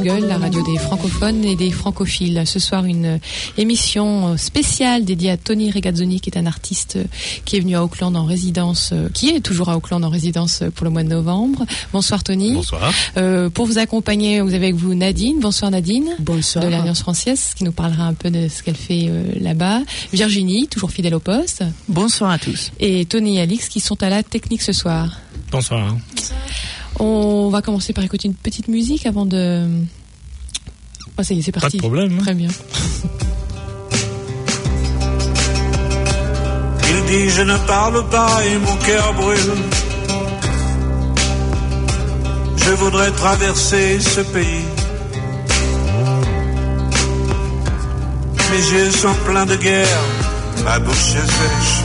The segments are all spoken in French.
Gueule, la radio des francophones et des francophiles. Ce soir, une émission spéciale dédiée à Tony Regazzoni, qui est un artiste qui est venu à Auckland en résidence, qui est toujours à Auckland en résidence pour le mois de novembre. Bonsoir Tony. Bonsoir. Pour vous accompagner, vous avez avec vous Nadine. Bonsoir Nadine. Bonsoir. De l'Alliance française, qui nous parlera un peu de ce qu'elle fait là-bas. Virginie, toujours fidèle au poste. Bonsoir à tous. Et Tony et Alix, qui sont à la technique ce soir. Bonsoir. On va commencer par écouter une petite musique avant de... Oh, ça y est, c'est parti. Pas de problème. Très bien. Il dit je ne parle pas et mon cœur brûle. Je voudrais traverser ce pays. Mes yeux sont pleins de guerre, ma bouche est sèche.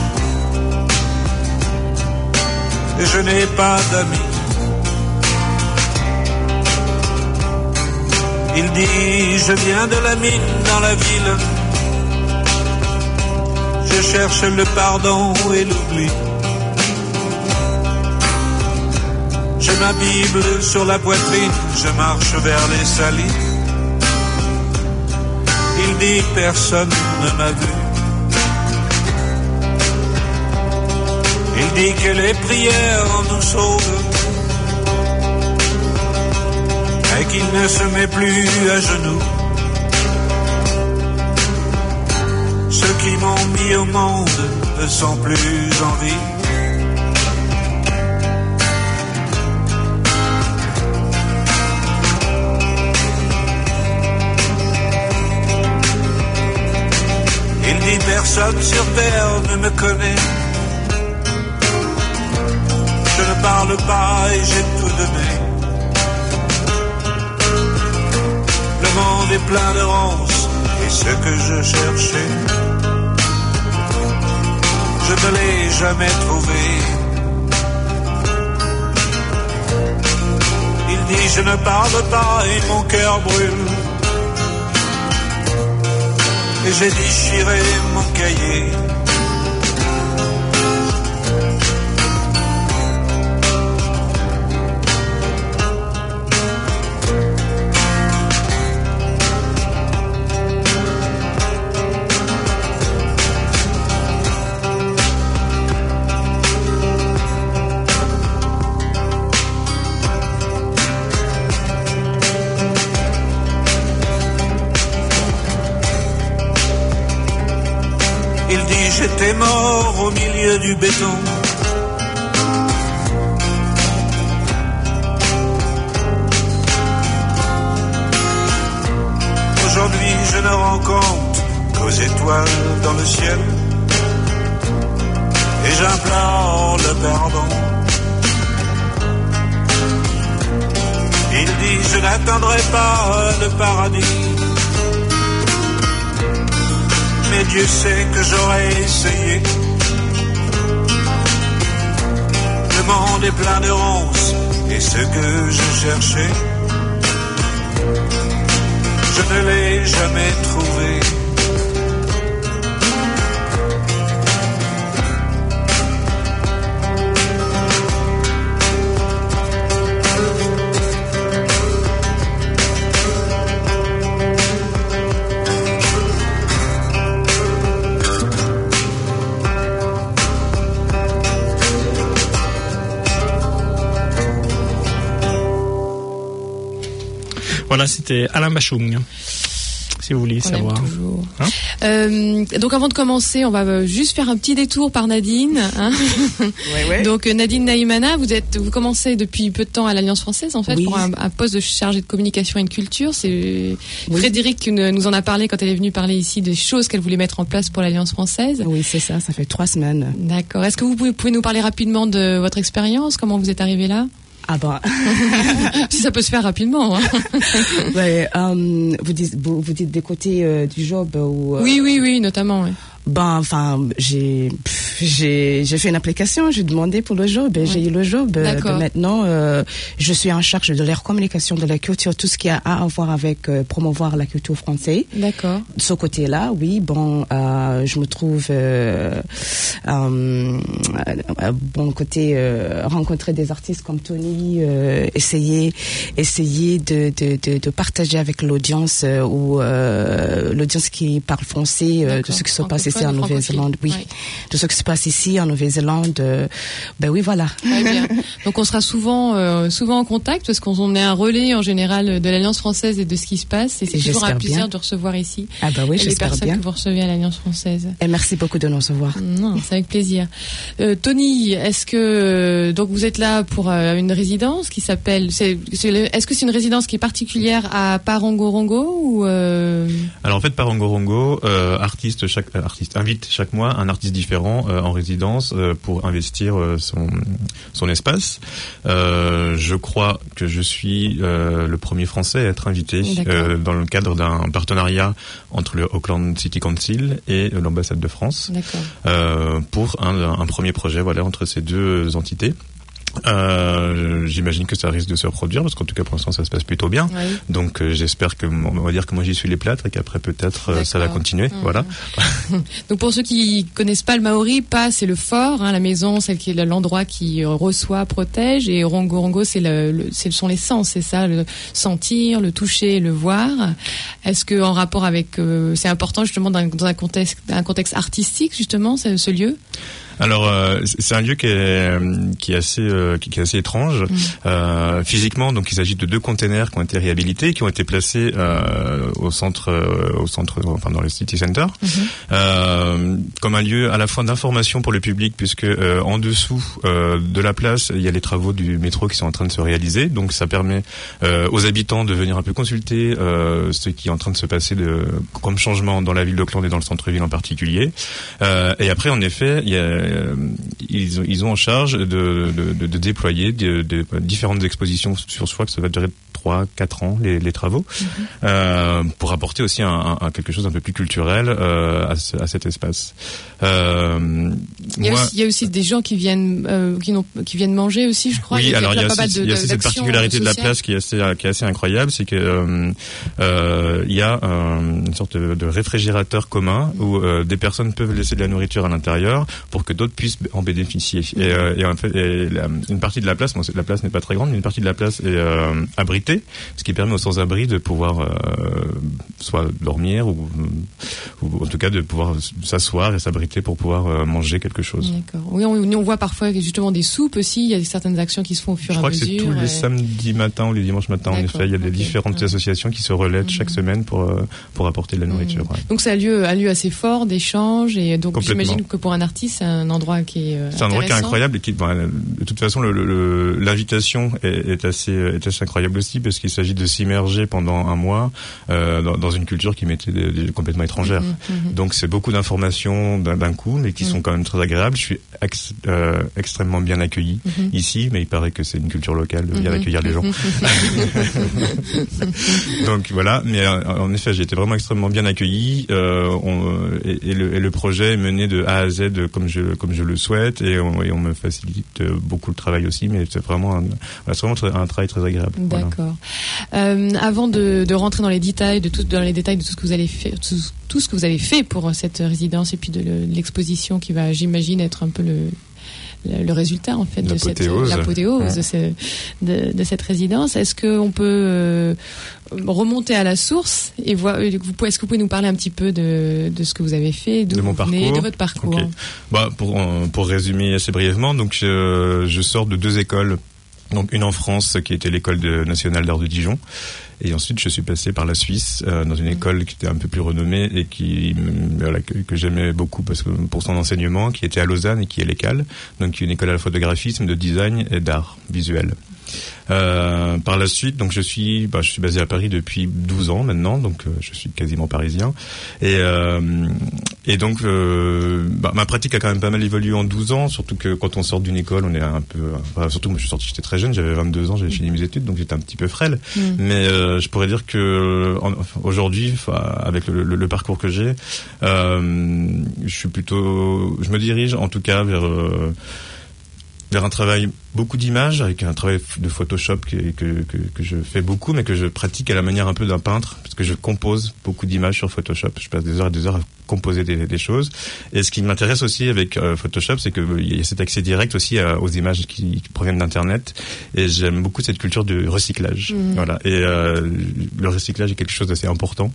Et je n'ai pas d'amis. Il dit je viens de la mine dans la ville. Je cherche le pardon et l'oubli. J'ai ma Bible sur la poitrine, je marche vers les salines. Il dit personne ne m'a vu. Il dit que les prières nous sauvent, et qu'il ne se met plus à genoux. Ceux qui m'ont mis au monde ne sont plus en vie. Il dit personne sur terre ne me connaît. Je ne parle pas et j'ai tout donné. Le monde est plein de ronces et ce que je cherchais, je ne l'ai jamais trouvé. Il dit je ne parle pas et mon cœur brûle. Et j'ai déchiré mon cahier. J'étais mort au milieu du béton. Aujourd'hui je ne rends compte qu'aux étoiles dans le ciel. Et j'implore le pardon. Il dit je n'atteindrai pas le paradis. Mais Dieu sait que j'aurais essayé. Le monde est plein de ronces et ce que je cherchais, je ne l'ai jamais trouvé. Voilà, c'était Alain Bachung, si vous voulez savoir. Donc avant de commencer, on va juste faire un petit détour par Nadine. Hein. Ouais. Donc Nadine Naïmana, vous commencez depuis peu de temps à l'Alliance française, en fait, oui. pour un poste de chargée de communication et de culture. C'est Frédéric qui nous en a parlé quand elle est venue parler ici des choses qu'elle voulait mettre en place pour l'Alliance française. Oui, c'est ça, ça fait 3 semaines. D'accord. Est-ce que vous pouvez nous parler rapidement de votre expérience, comment vous êtes arrivée là? Ah bah. Si ça peut se faire rapidement. Hein. Ouais, vous dites des côtés du job ou. Oui, notamment. Ouais. Ben, enfin, j'ai fait une application, j'ai demandé pour le job et j'ai eu le job. Maintenant, je suis en charge de la communication de la culture, tout ce qui a à voir avec promouvoir la culture française. D'accord. De ce côté-là, oui, bon, je me trouve bon côté rencontrer des artistes comme Tony, essayer de partager avec l'audience ou l'audience qui parle français de ce qui se passe ici en Nouvelle-Zélande. Oui, de ce qui se passe ici en Nouvelle-Zélande. Ben oui, voilà. Très bien. Donc on sera souvent en contact parce qu'on est un relais en général de l'Alliance française et de ce qui se passe, et c'est toujours un plaisir de recevoir ici les personnes que vous recevez à l'Alliance française. Et merci beaucoup de nous recevoir. Non, c'est avec plaisir. Tony, est-ce que donc vous êtes là pour une résidence qui s'appelle est-ce que c'est une résidence qui est particulière à Parongorongo ou Alors en fait Parongorongo artiste invite chaque mois un artiste différent en résidence pour investir son espace. Je crois que je suis le premier Français à être invité dans le cadre d'un partenariat entre le Auckland City Council et l'ambassade de France pour un premier projet entre ces deux entités. J'imagine que ça risque de se reproduire parce qu'en tout cas pour l'instant ça se passe plutôt bien. Oui. Donc j'espère on va dire que moi j'y suis les plâtres et qu'après peut-être ça va continuer. Voilà. Donc pour ceux qui connaissent pas le Maori, Pa c'est le fort, la maison, celle qui est l'endroit qui reçoit, protège, et Rongo ce sont les sens, c'est ça, le sentir, le toucher, le voir. Est-ce que en rapport avec c'est important justement dans un contexte artistique justement ce lieu? Alors c'est un lieu qui est assez étrange physiquement. Donc il s'agit de 2 containers qui ont été réhabilités, qui ont été placés au centre dans le City Center, comme un lieu à la fois d'information pour le public, puisque en dessous de la place il y a les travaux du métro qui sont en train de se réaliser. Donc ça permet aux habitants de venir un peu consulter ce qui est en train de se passer comme changement dans la ville d'Auckland et dans le centre-ville en particulier. Et après en effet ils ont en charge de déployer différentes expositions sur soi, que ça va durer 3-4 ans les travaux, pour apporter aussi quelque chose un peu plus culturel à cet espace. Il y a aussi des gens qui viennent manger aussi, je crois. Oui, alors il y a cette particularité de la place qui est assez incroyable, c'est que il y a une sorte de réfrigérateur commun où des personnes peuvent laisser de la nourriture à l'intérieur pour que d'autres puissent en bénéficier. Et en fait, une partie de la place, la place n'est pas très grande, mais une partie de la place est abritée, ce qui permet aux sans-abri de pouvoir soit dormir ou en tout cas de pouvoir s'asseoir et s'abriter pour pouvoir manger quelque chose. D'accord. Oui, on voit parfois justement des soupes aussi. Il y a certaines actions qui se font au fur et à mesure. Je crois que c'est tous les samedis matins ou les dimanches matins. En effet, il y a des différentes associations qui se relaient chaque semaine pour apporter de la nourriture. Ouais. Donc c'est un lieu assez fort d'échange, et donc j'imagine que pour un artiste c'est un endroit qui est c'est un endroit qui est incroyable et qui de toute façon l'invitation est assez incroyable aussi, parce qu'il s'agit de s'immerger pendant un mois dans une culture qui m'était complètement étrangère. Donc c'est beaucoup d'informations d'un coup, mais qui sont quand même très agréables. Je suis extrêmement bien accueilli ici, mais il paraît que c'est une culture locale de bien accueillir les gens. Donc voilà, mais en effet j'ai été vraiment extrêmement bien accueilli, et le projet est mené de A à Z comme je le souhaite, et on me facilite beaucoup le travail aussi, mais c'est vraiment un travail très agréable. D'accord. Voilà. Avant de rentrer dans les détails de tout ce que vous allez faire, tout ce que vous avez fait pour cette résidence, et puis de l'exposition qui va, j'imagine, être un peu le résultat en fait l'apothéose de cette résidence. Est-ce qu'on peut remonter à la source et voir, est-ce que vous pouvez nous parler un petit peu de ce que vous avez fait, de votre parcours? Okay. Pour résumer assez brièvement, donc je sors de 2 écoles. Donc une en France qui était l'école nationale d'art de Dijon, et ensuite je suis passé par la Suisse dans une école qui était un peu plus renommée et que j'aimais beaucoup pour son enseignement, qui était à Lausanne et qui est l'ECAL, donc une école à la fois de graphisme, de design et d'art visuel. Par la suite, donc je suis basé à Paris depuis 12 ans maintenant, donc je suis quasiment parisien, et donc ma pratique a quand même pas mal évolué en 12 ans, surtout que quand on sort d'une école, on est un peu, surtout moi j'étais très jeune, j'avais 22 ans, j'avais fini mes études, donc j'étais un petit peu frêle, mais je pourrais dire que aujourd'hui, avec le parcours que j'ai, je me dirige en tout cas vers un travail beaucoup d'images avec un travail de Photoshop que je fais beaucoup, mais que je pratique à la manière un peu d'un peintre, parce que je compose beaucoup d'images sur Photoshop. Je passe des heures et des heures à composer des choses. Et ce qui m'intéresse aussi avec Photoshop, c'est qu'il y a cet accès direct aussi aux images qui proviennent d'Internet. Et j'aime beaucoup cette culture du recyclage. Voilà. Et le recyclage est quelque chose d'assez important.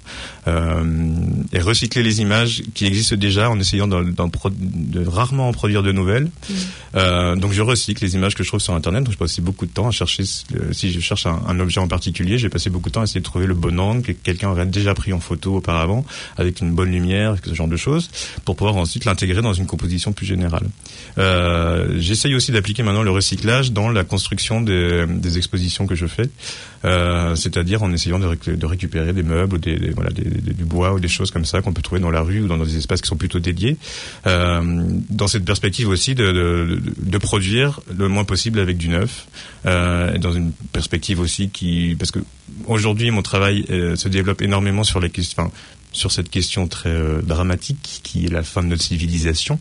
Et recycler les images qui existent déjà en essayant de rarement en produire de nouvelles. Donc je recycle les images que je trouve sur Internet. Donc je passe aussi beaucoup de temps à chercher, si je cherche un objet en particulier, j'ai passé beaucoup de temps à essayer de trouver le bon angle que quelqu'un aurait déjà pris en photo auparavant, avec une bonne lumière, ce genre de choses, pour pouvoir ensuite l'intégrer dans une composition plus générale. J'essaye aussi d'appliquer maintenant le recyclage dans la construction des expositions que je fais, c'est-à-dire en essayant de récupérer des meubles ou du bois ou des choses comme ça qu'on peut trouver dans la rue ou dans des espaces qui sont plutôt dédiés, dans cette perspective aussi de produire le moins possible avec du neuf, et dans une perspective aussi parce que aujourd'hui mon travail se développe énormément sur les questions, sur cette question très dramatique qui est la fin de notre civilisation.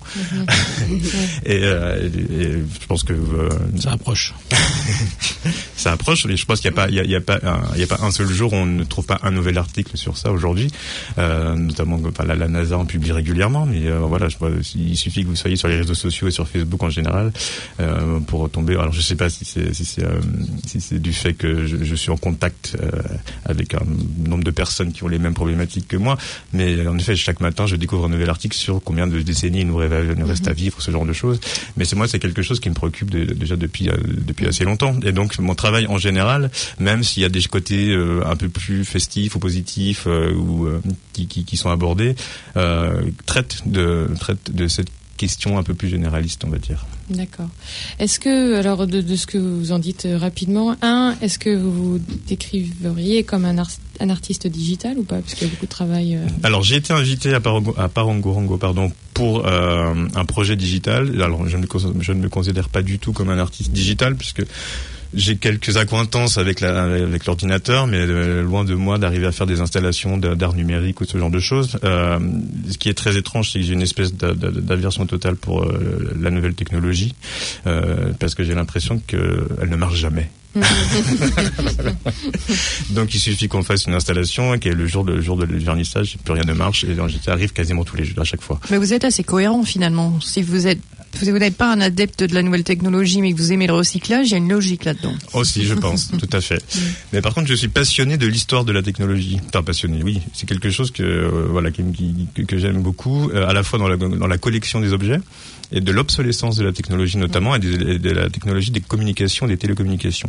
Et je pense que ça approche. Ça approche. Je pense qu'il n'y a pas un seul jour où on ne trouve pas un nouvel article sur ça aujourd'hui. Notamment, la NASA en publie régulièrement, mais voilà, il suffit que vous soyez sur les réseaux sociaux et sur Facebook en général pour tomber. Alors, je sais pas si c'est du fait que je suis en contact avec un nombre de personnes qui ont les mêmes problématiques que moi. Mais en effet, chaque matin, je découvre un nouvel article sur combien de décennies il nous reste à vivre, ce genre de choses. Mais c'est quelque chose qui me préoccupe déjà depuis assez longtemps. Et donc, mon travail en général, même s'il y a des côtés un peu plus festifs ou positifs ou qui sont abordés, traite de cette question un peu plus généraliste, on va dire. D'accord. Est-ce que, alors, de ce que vous en dites rapidement, est-ce que vous vous décriveriez comme un artiste digital ou pas, parce qu'il y a beaucoup de travail Alors, j'ai été invité à Parangorango, pour un projet digital. Alors, je ne me considère pas du tout comme un artiste digital, puisque j'ai quelques accointances avec l'ordinateur, mais loin de moi d'arriver à faire des installations d'art numérique ou ce genre de choses. Ce qui est très étrange, c'est que j'ai une espèce d'aversion totale pour la nouvelle technologie, parce que j'ai l'impression qu'elle ne marche jamais. Donc il suffit qu'on fasse une installation et que le jour de vernissage, plus rien ne marche, et j'y arrive quasiment tous les jours à chaque fois. Mais vous êtes assez cohérent finalement. Si vous n'êtes pas un adepte de la nouvelle technologie, mais que vous aimez le recyclage, il y a une logique là-dedans. Aussi, je pense, tout à fait. Mais par contre, je suis passionné de l'histoire de la technologie. Enfin, passionné, oui. C'est quelque chose que j'aime beaucoup, à la fois dans la collection des objets et de l'obsolescence de la technologie notamment, et de la technologie des communications, des télécommunications.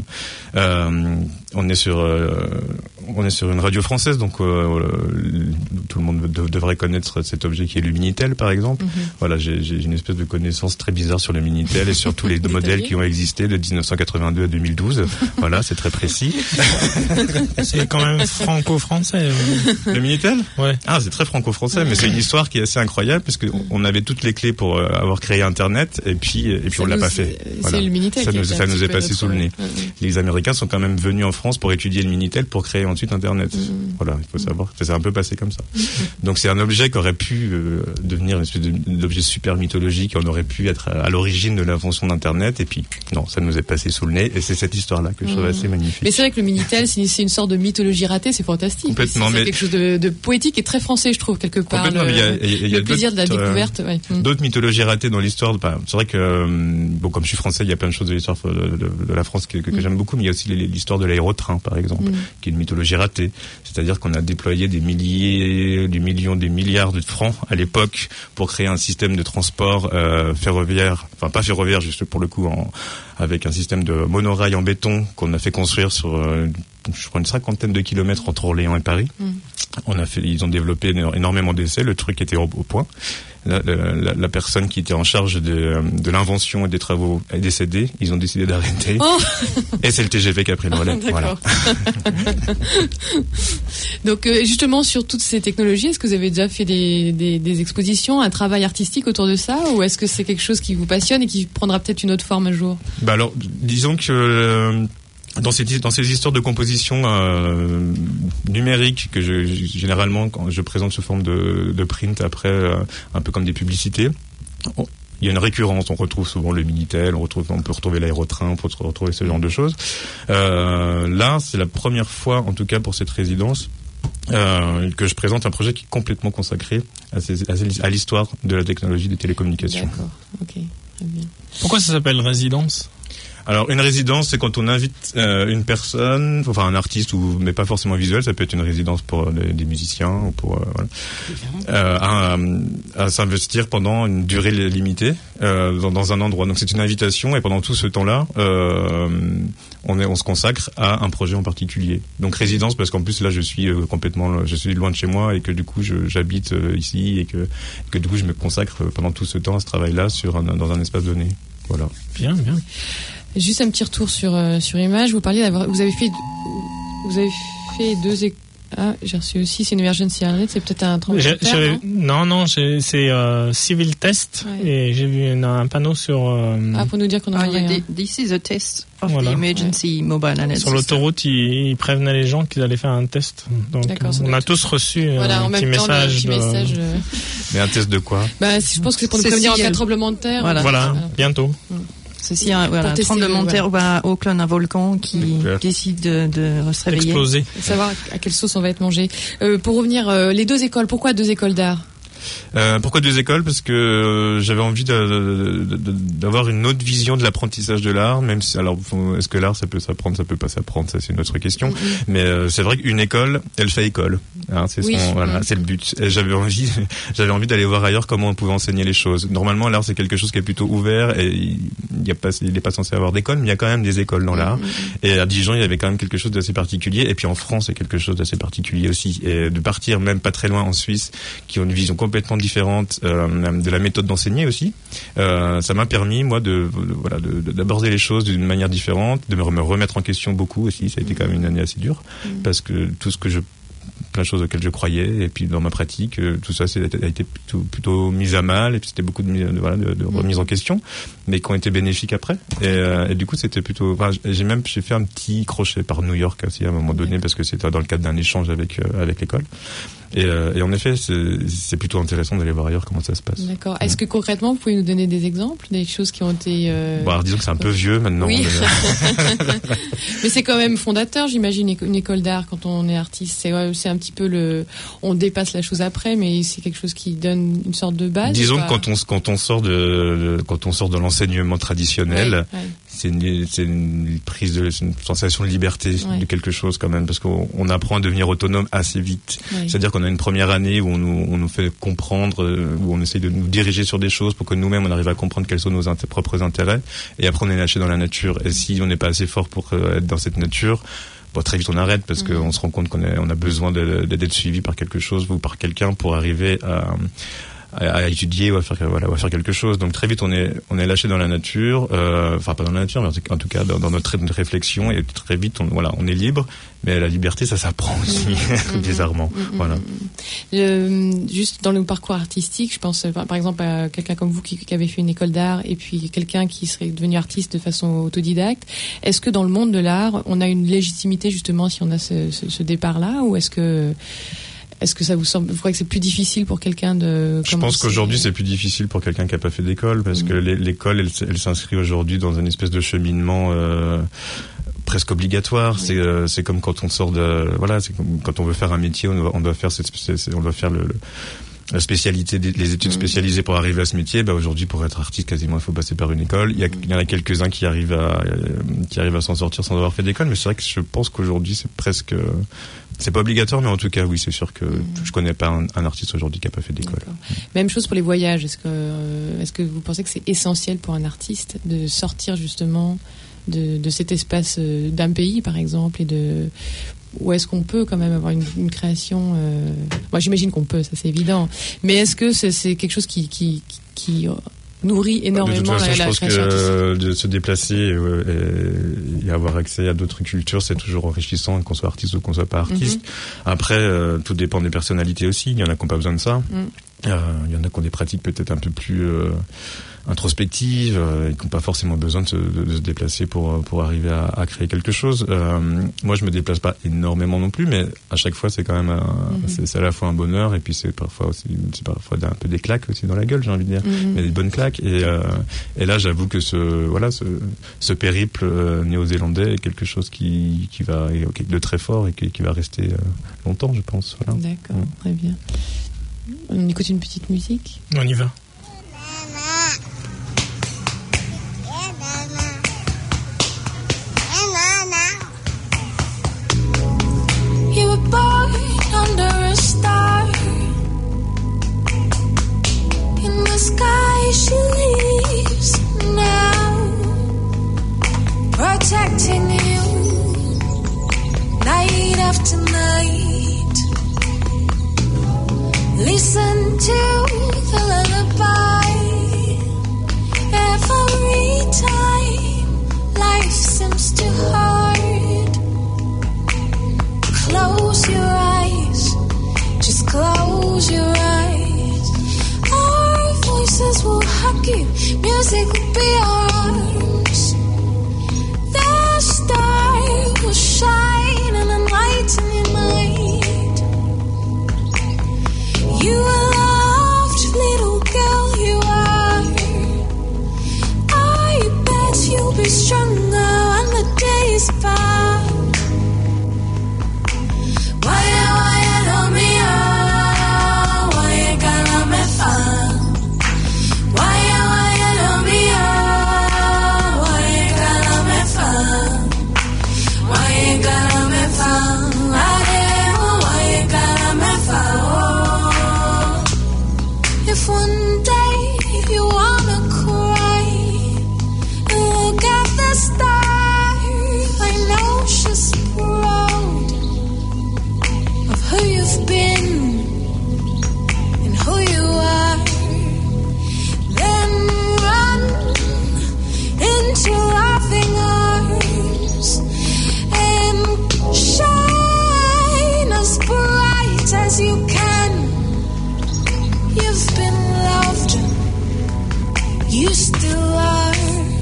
On est sur une radio française, donc tout le monde devrait connaître cet objet qui est le Minitel, par exemple. Voilà, j'ai une espèce de connaissance très bizarre sur le Minitel et sur tous les modèles qui ont existé de 1982 à 2012. Voilà, c'est très précis. C'est quand même franco-français. Le Minitel ? Ouais. Ah, c'est très franco-français, mais c'est une histoire qui est assez incroyable, parce que on avait toutes les clés pour avoir créé Internet, et puis on l'a pas fait. Voilà. C'est le Minitel. Ça nous est passé sous le nez. Les Américains sont quand même venus en France pour étudier le Minitel pour créer ensuite Internet. Voilà, il faut savoir que c'est un peu passé comme ça. Donc c'est un objet qui aurait pu devenir une espèce d'objet super mythologique, on aurait pu être à l'origine de l'invention d'Internet, et puis non, ça nous est passé sous le nez, et c'est cette histoire-là que je trouve assez magnifique. Mais c'est vrai que le Minitel, c'est une sorte de mythologie ratée, c'est fantastique. Complètement. C'est quelque chose de poétique et très français, je trouve, quelque part. Complètement, il y a le plaisir de la découverte. D'autres mythologies ratées dans l'histoire. C'est vrai que, comme je suis français, il y a plein de choses de l'histoire de la France que j'aime beaucoup, mais il y a aussi l'histoire de l'aérotrain, par exemple, qui est une mythologie ratée. C'est-à-dire qu'on a déployé des millions, des milliards de francs à l'époque pour créer un système de transport ferroviaire, enfin pas ferroviaire, juste pour le coup, avec un système de monorail en béton qu'on a fait construire sur, je crois, une 50aine de kilomètres entre Orléans et Paris. Ils ont développé énormément d'essais, le truc était au point. La personne qui était en charge de l'invention et des travaux est décédée. Ils ont décidé d'arrêter. Et c'est le TGV qui a pris le relais. Voilà. Donc justement, sur toutes ces technologies, est-ce que vous avez déjà fait des expositions, un travail artistique autour de ça, ou est-ce que c'est quelque chose qui vous passionne et qui prendra peut-être une autre forme un jour ? Alors, disons que dans ces histoires de composition numérique que généralement quand je présente sous forme de print après, un peu comme des publicités, il il y a une récurrence. On retrouve souvent le Minitel, on peut retrouver l'aérotrain, on peut retrouver ce genre de choses. Là, c'est la première fois, en tout cas pour cette résidence, que je présente un projet qui est complètement consacré à l'histoire de la technologie des télécommunications. D'accord, ok, très bien. Pourquoi ça s'appelle résidence ? Alors une résidence, c'est quand on invite une personne, enfin un artiste, mais pas forcément visuel, ça peut être une résidence pour des musiciens ou pour à s'investir pendant une durée limitée dans un endroit. Donc c'est une invitation et pendant tout ce temps-là, on se consacre à un projet en particulier. Donc résidence parce qu'en plus là je suis loin de chez moi et que du coup j'habite ici et que du coup je me consacre pendant tout ce temps à ce travail-là dans un espace donné. Voilà. Bien. Juste un petit retour sur Image. Vous parliez vous avez fait 2 j'ai reçu aussi, c'est une emergency alert, c'est peut-être un tremblement de terre, non, c'est civil test, ouais. Et j'ai vu un panneau sur... pour nous dire qu'on a This is a test of the emergency mobile alert. Sur l'autoroute, ils prévenaient les gens qu'ils allaient faire un test. Donc, on a tous reçu un petit message. Mais un test de quoi? Je pense que c'est pour nous prévenir en cas de tremblement de terre. Voilà, bientôt. Ceci, un tremblement de terre à Auckland, un volcan qui décide de se réveiller. Exploser. Savoir à quelle sauce on va être mangé. Pour revenir, les 2 écoles, pourquoi 2 écoles d'art? Pourquoi 2 écoles? Parce que j'avais envie d'avoir une autre vision de l'apprentissage de l'art, même si, alors, est-ce que l'art ça peut s'apprendre, ça peut pas s'apprendre, ça c'est une autre question. Mm-hmm. Mais c'est vrai qu'une école, elle fait école. Hein, c'est c'est le but. Et j'avais envie d'aller voir ailleurs comment on pouvait enseigner les choses. Normalement, l'art c'est quelque chose qui est plutôt ouvert et il est pas censé avoir d'école, mais il y a quand même des écoles dans l'art. Mm-hmm. Et à Dijon, il y avait quand même quelque chose d'assez particulier. Et puis en France, c'est quelque chose d'assez particulier aussi. Et de partir même pas très loin en Suisse, qui ont une vision complètement différente de la méthode d'enseigner aussi. Ça m'a permis moi d'aborder les choses d'une manière différente, de me remettre en question beaucoup aussi. Ça a été quand même une année assez dure parce que plein de choses auxquelles je croyais et puis dans ma pratique tout ça a été plutôt mis à mal et puis c'était beaucoup de remise en question mais qui ont été bénéfiques après et du coup c'était plutôt j'ai fait un petit crochet par New York aussi à un moment donné parce que c'était dans le cadre d'un échange avec l'école et en effet c'est plutôt intéressant d'aller voir ailleurs comment ça se passe. D'accord. Est-ce que concrètement vous pouvez nous donner des exemples, des choses qui ont été alors, disons que c'est un peu vieux maintenant. Oui. Mais c'est quand même fondateur, j'imagine, une école d'art quand on est artiste. C'est un petit peu on dépasse la chose après, mais c'est quelque chose qui donne une sorte de base. Disons que quand on sort de l'enseignement traditionnel, c'est une sensation de liberté, de quelque chose quand même, parce qu'on apprend à devenir autonome assez vite. C'est-à-dire qu'on a une première année où on nous fait comprendre, où on essaye de nous diriger sur des choses pour que nous-mêmes on arrive à comprendre quels sont nos propres intérêts, et après on est lâché dans la nature. Et si on n'est pas assez fort pour être dans cette nature, très vite on arrête parce qu'on se rend compte qu'on a besoin d'être suivi par quelque chose ou par quelqu'un pour arriver à étudier ou à faire quelque chose. Donc très vite on est lâché dans la nature, pas dans la nature, mais en tout cas dans notre réflexion, et très vite on est libre. Mais la liberté, ça s'apprend aussi, bizarrement. Voilà. Juste dans le parcours artistique, je pense par exemple à quelqu'un comme vous qui avait fait une école d'art et puis quelqu'un qui serait devenu artiste de façon autodidacte. Est-ce que dans le monde de l'art, on a une légitimité justement si on a ce départ-là, ou est-ce que ça vous semble, vous croyez que c'est plus difficile pour quelqu'un de commencer? Je pense qu'aujourd'hui c'est plus difficile pour quelqu'un qui n'a pas fait d'école parce que l'école elle s'inscrit aujourd'hui dans une espèce de cheminement presque obligatoire. C'est comme quand on sort c'est comme quand on veut faire un métier, on doit faire la spécialité, les études spécialisées pour arriver à ce métier. Aujourd'hui, pour être artiste, quasiment, il faut passer par une école. Il y en a quelques-uns qui arrivent à s'en sortir sans avoir fait d'école, mais c'est vrai que je pense qu'aujourd'hui, c'est pas obligatoire, mais en tout cas, oui, c'est sûr que je connais pas un artiste aujourd'hui qui a pas fait d'école. Même chose pour les voyages. Est-ce que vous pensez que c'est essentiel pour un artiste de sortir justement de cet espace d'un pays, par exemple, ou est-ce qu'on peut quand même avoir une création moi j'imagine qu'on peut, ça c'est évident, mais est-ce que c'est quelque chose qui nourrit énormément de toute façon, la création artistique? Je pense que de se déplacer et avoir accès à d'autres cultures, c'est toujours enrichissant, qu'on soit artiste ou qu'on soit pas artiste. Après, tout dépend des personnalités aussi. Il y en a qui n'ont pas besoin de ça. Il y en a qui ont des pratiques peut-être un peu plus introspectives et qui n'ont pas forcément besoin de se déplacer pour arriver à créer quelque chose. Moi, je me déplace pas énormément non plus, mais à chaque fois, c'est quand même c'est à la fois un bonheur et puis c'est parfois un peu des claques aussi dans la gueule, j'ai envie de dire, mais des bonnes claques. Et là, j'avoue que ce périple néo-zélandais est quelque chose qui va de très fort et qui va rester longtemps, je pense. Voilà. D'accord, très bien. On écoute une petite musique. On y va. You were born under a star. In the sky she lives now, protecting you night after night. Listen to the lullaby. Every time life seems too hard, close your eyes, just close your eyes. Our voices will hug you, music will be our arms. The star will shine and enlighten your night. You are loved, little girl, you are. I bet you'll be stronger when the day is past. If one day you wanna cry, look at the star. I know she's proud of who you've been and who you are. Then run into loving arms and shine as bright as you can. You've been loved, you still are.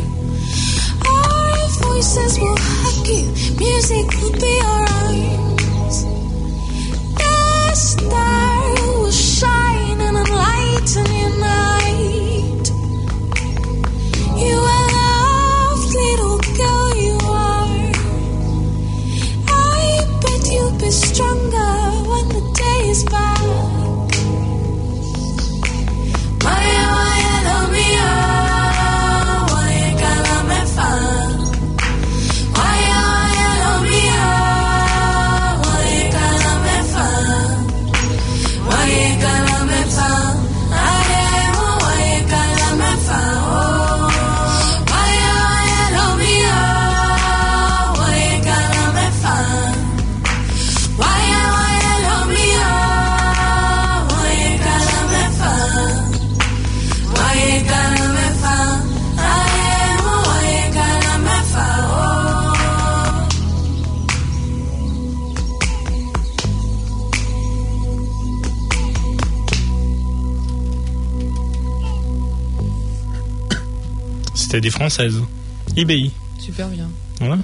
Our voices will hug you, music will be our arms. The star will shine and enlighten your night. You are loved, little girl, you are. I bet you'll be stronger when the day is back. C'était des Françaises. IBI. Super bien. Voilà.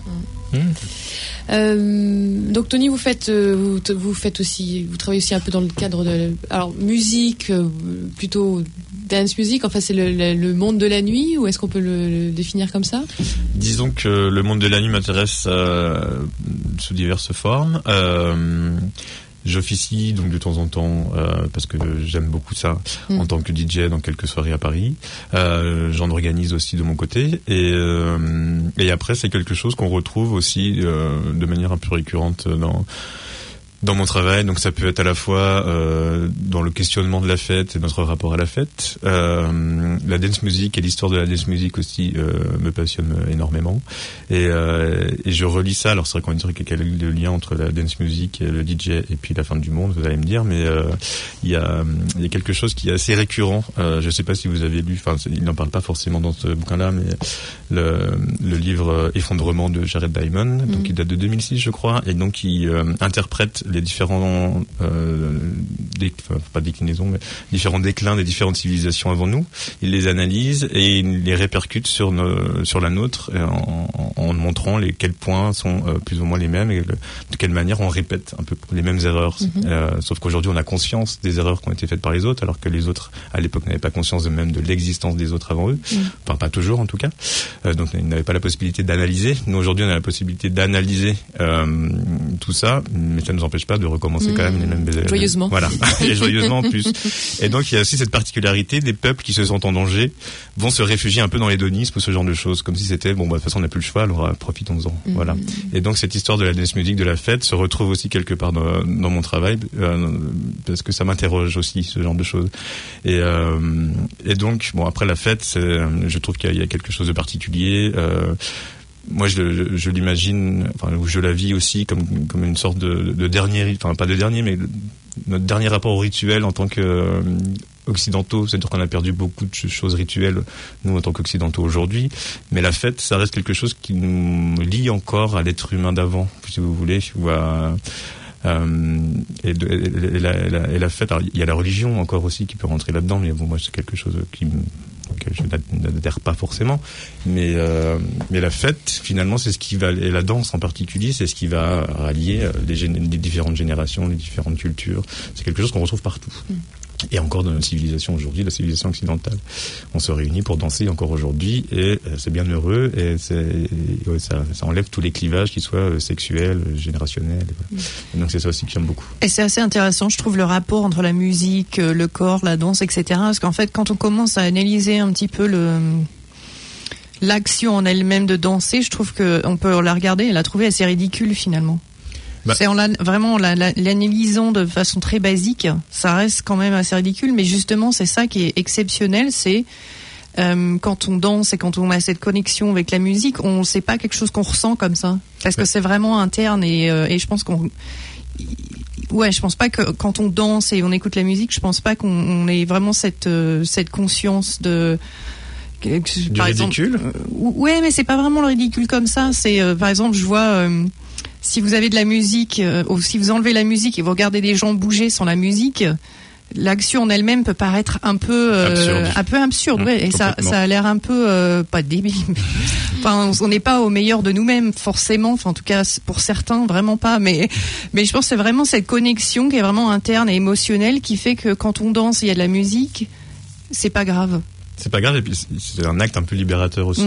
Donc Tony, vous faites aussi, vous travaillez aussi un peu dans le cadre de, alors musique, plutôt dance music. Enfin, c'est le monde de la nuit, ou est-ce qu'on peut le définir comme ça? Disons que le monde de la nuit m'intéresse sous diverses formes. J'officie donc de temps en temps parce que j'aime beaucoup ça en tant que DJ dans quelques soirées à Paris. J'en organise aussi de mon côté et après c'est quelque chose qu'on retrouve aussi de manière un peu récurrente dans mon travail. Donc ça peut être à la fois dans le questionnement de la fête et notre rapport à la fête. La dance music et l'histoire de la dance music aussi me passionne énormément. Et je relis ça. Alors c'est vrai qu'on dirait qu'il y a le lien entre la dance music et le DJ et puis la fin du monde, vous allez me dire, mais il y a quelque chose qui est assez récurrent. Je sais pas si vous avez lu, enfin il n'en parle pas forcément dans ce bouquin-là, mais le livre Effondrement de Jared Diamond, donc il date de 2006 je crois, et donc il interprète les différents pas déclinaisons, mais différents déclins des différentes civilisations avant nous. Il les analyse et il les répercute sur la nôtre en montrant quels points sont plus ou moins les mêmes et de quelle manière on répète un peu les mêmes erreurs. Sauf qu'aujourd'hui on a conscience des erreurs qui ont été faites par les autres, alors que les autres à l'époque n'avaient pas conscience de l'existence des autres avant eux. Enfin pas toujours en tout cas. Donc ils n'avaient pas la possibilité d'analyser. Nous aujourd'hui on a la possibilité d'analyser tout ça, mais ça ne nous empêche pas de recommencer quand même les mêmes bêtises. Joyeusement. Voilà, et joyeusement en plus. Et donc il y a aussi cette particularité, des peuples qui se sentent en danger vont se réfugier un peu dans l'hédonisme ou ce genre de choses, comme si c'était de toute façon on n'a plus le choix, alors profitons-en. Voilà. Et donc cette histoire de la dance music, de la fête, se retrouve aussi quelque part dans mon travail, parce que ça m'interroge aussi ce genre de choses. Et donc après la fête, je trouve qu'il y a quelque chose de particulier. Moi, je l'imagine, ou je la vis aussi comme une sorte de dernier, pas de dernier, mais notre dernier rapport au rituel en tant que occidentaux, c'est-à-dire qu'on a perdu beaucoup de choses rituelles, nous, en tant qu'occidentaux aujourd'hui. Mais la fête, ça reste quelque chose qui nous lie encore à l'être humain d'avant, si vous voulez, et la fête, alors, il y a la religion encore aussi qui peut rentrer là-dedans, mais moi, c'est quelque chose que je n'adhère pas forcément, mais la fête finalement c'est ce qui va, et la danse en particulier, c'est ce qui va rallier les différentes générations, les différentes cultures. C'est quelque chose qu'on retrouve partout. Et encore dans notre civilisation aujourd'hui, la civilisation occidentale. On se réunit pour danser encore aujourd'hui et c'est bien heureux et ça enlève tous les clivages qui soient sexuels, générationnels. Et donc c'est ça aussi que j'aime beaucoup. Et c'est assez intéressant, je trouve, le rapport entre la musique, le corps, la danse, etc. Parce qu'en fait, quand on commence à analyser un petit peu l'action en elle-même de danser, je trouve qu'on peut la regarder et la trouver assez ridicule finalement. C'est en l'analysant de façon très basique, ça reste quand même assez ridicule, mais justement c'est ça qui est exceptionnel, c'est quand on danse et quand on a cette connexion avec la musique, c'est pas quelque chose qu'on ressent comme ça, parce que c'est vraiment interne et je pense je pense pas que quand on danse et on écoute la musique, je pense pas qu'on ait vraiment cette conscience de du ridicule. Ouais, mais c'est pas vraiment le ridicule comme ça. C'est par exemple, je vois si vous avez de la musique ou si vous enlevez la musique et vous regardez des gens bouger sans la musique, l'action en elle-même peut paraître un peu absurde, ouais, et ça a l'air un peu pas débile. Enfin, on n'est pas au meilleur de nous-mêmes forcément. Enfin, en tout cas, pour certains, vraiment pas. Mais je pense que c'est vraiment cette connexion qui est vraiment interne et émotionnelle qui fait que quand on danse, il y a de la musique, c'est pas grave. C'est pas grave, et puis c'est un acte un peu libérateur aussi.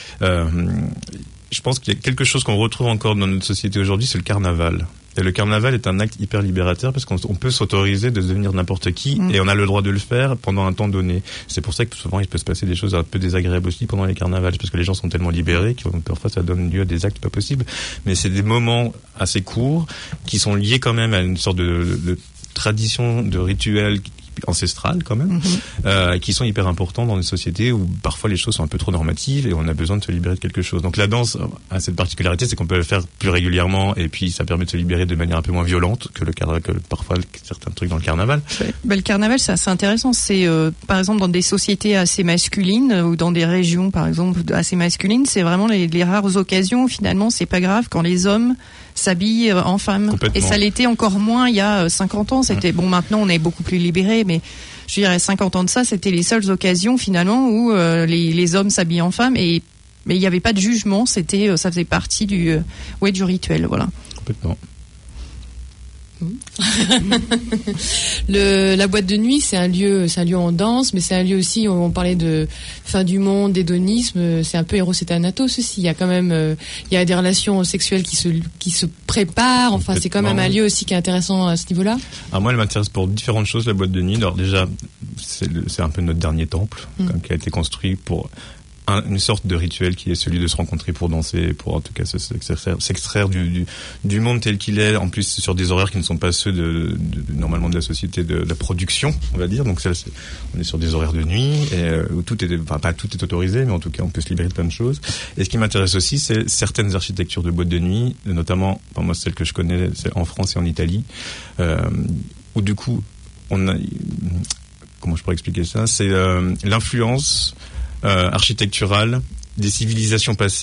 Je pense qu'il y a quelque chose qu'on retrouve encore dans notre société aujourd'hui, c'est le carnaval. Et le carnaval est un acte hyper libérateur parce qu'on peut s'autoriser de devenir n'importe qui et on a le droit de le faire pendant un temps donné. C'est pour ça que souvent il peut se passer des choses un peu désagréables aussi pendant les carnavals, parce que les gens sont tellement libérés que parfois ça donne lieu à des actes pas possibles. Mais c'est des moments assez courts qui sont liés quand même à une sorte de tradition, de rituel ancestrales quand même, qui sont hyper importants dans des sociétés où parfois les choses sont un peu trop normatives et on a besoin de se libérer de quelque chose. Donc la danse a cette particularité, c'est qu'on peut le faire plus régulièrement et puis ça permet de se libérer de manière un peu moins violente que parfois certains trucs dans le carnaval. Le carnaval, c'est assez intéressant. C'est par exemple dans des sociétés assez masculines ou dans des régions par exemple assez masculines, c'est vraiment les rares occasions où finalement c'est pas grave quand les hommes s'habillent en femmes. Et ça l'était encore moins il y a 50 ans. C'était bon, maintenant on est beaucoup plus libérés, mais je dirais 50 ans de ça, c'était les seules occasions finalement où les hommes s'habillent en femmes mais il n'y avait pas de jugement. Ça faisait partie du rituel, voilà. Complètement. La boîte de nuit, c'est un lieu en danse, mais c'est un lieu aussi, on parlait de fin du monde, d'hédonisme, c'est un peu Eros et Thanatos aussi. Il y a quand même, il y a des relations sexuelles qui se préparent. Enfin, c'est quand même un lieu aussi qui est intéressant à ce niveau-là. Alors moi, elle m'intéresse pour différentes choses, la boîte de nuit. Alors déjà, c'est un peu notre dernier temple, qui a été construit pour une sorte de rituel qui est celui de se rencontrer pour danser, pour en tout cas s'extraire du monde tel qu'il est, en plus sur des horaires qui ne sont pas ceux normalement de la société de la production, on va dire. Donc on est sur des horaires de nuit où pas tout est autorisé, mais en tout cas on peut se libérer de plein de choses. Et ce qui m'intéresse aussi, c'est certaines architectures de boîtes de nuit, notamment, moi celle que je connais, c'est en France et en Italie, où du coup on a, comment je pourrais expliquer ça, c'est l'influence architecturale des civilisations passées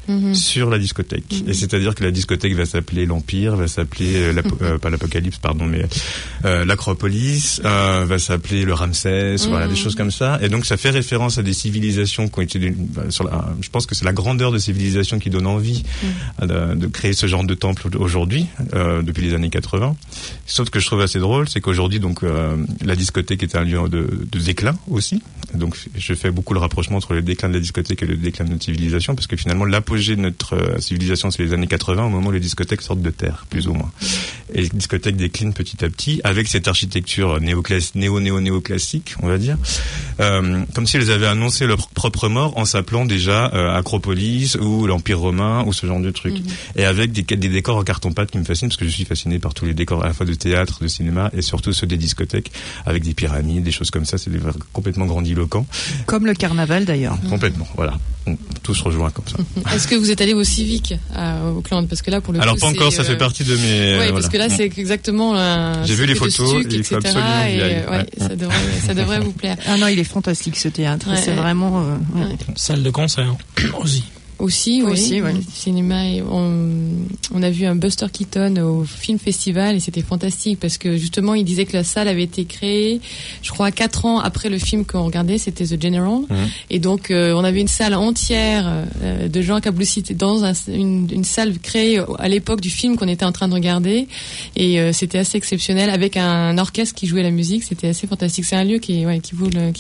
sur la discothèque. Et c'est-à-dire que la discothèque va s'appeler l'Empire, va s'appeler pas l'Apocalypse, pardon, mais l'Acropolis, va s'appeler le Ramsès, voilà, des choses comme ça. Et donc ça fait référence à des civilisations qui ont été je pense que c'est la grandeur de civilisation qui donne envie de créer ce genre de temple aujourd'hui, depuis les années 80. Sauf que je trouve assez drôle, c'est qu'aujourd'hui, donc, la discothèque est un lieu de déclin aussi. Donc, je fais beaucoup le rapprochement entre le déclin de la discothèque et le déclin de notre civilisation, parce que finalement, l'apogée de notre civilisation, c'est les années 80, au moment où les discothèques sortent de terre, plus ou moins. Et les discothèques déclinent petit à petit, avec cette architecture néo-néo-néo-classique, on va dire, comme si elles avaient annoncé leur propre mort en s'appelant déjà Acropolis ou l'Empire romain ou ce genre de trucs. Et avec des décors en carton-pâte qui me fascinent, parce que je suis fasciné par tous les décors à la fois de théâtre, de cinéma et surtout ceux des discothèques, avec des pyramides, des choses comme ça, c'est complètement grandiloquent. Comme le carnaval d'ailleurs. Complètement, voilà. Tout se rejoint comme ça. Est-ce que vous êtes allé au Civic à Auckland? Parce que là, pour le alors coup, pas encore, ça fait partie de mes... Oui, voilà. Parce que là, c'est exactement... J'ai vu les photos, il faut absolument y aller. Ça devrait vous plaire. Ah non, il est fantastique ce théâtre, c'est vraiment... Salle de concert aussi. Aussi, cinéma. Et on a vu un Buster Keaton au Film Festival et c'était fantastique parce que justement il disait que la salle avait été créée, je crois 4 ans après le film qu'on regardait, c'était The General. Et donc on avait une salle entière de gens cabloussités dans une salle créée à l'époque du film qu'on était en train de regarder et c'était assez exceptionnel avec un orchestre qui jouait la musique, c'était assez fantastique. C'est un lieu qui vaut le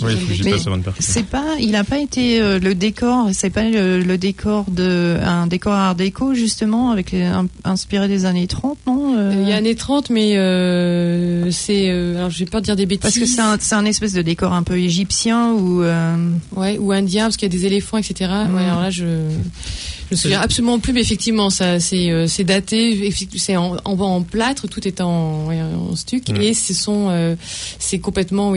il n'a pas été le décor, c'est pas le décor un décor art déco justement avec inspiré des années 30, non Il y a années 30 mais c'est alors je vais pas dire des bêtises parce que c'est un espèce de décor un peu égyptien ou ou indien parce qu'il y a des éléphants etc. Alors là je me souviens absolument plus, mais effectivement, ça, c'est daté, c'est en plâtre, tout est en stuc, et c'est complètement,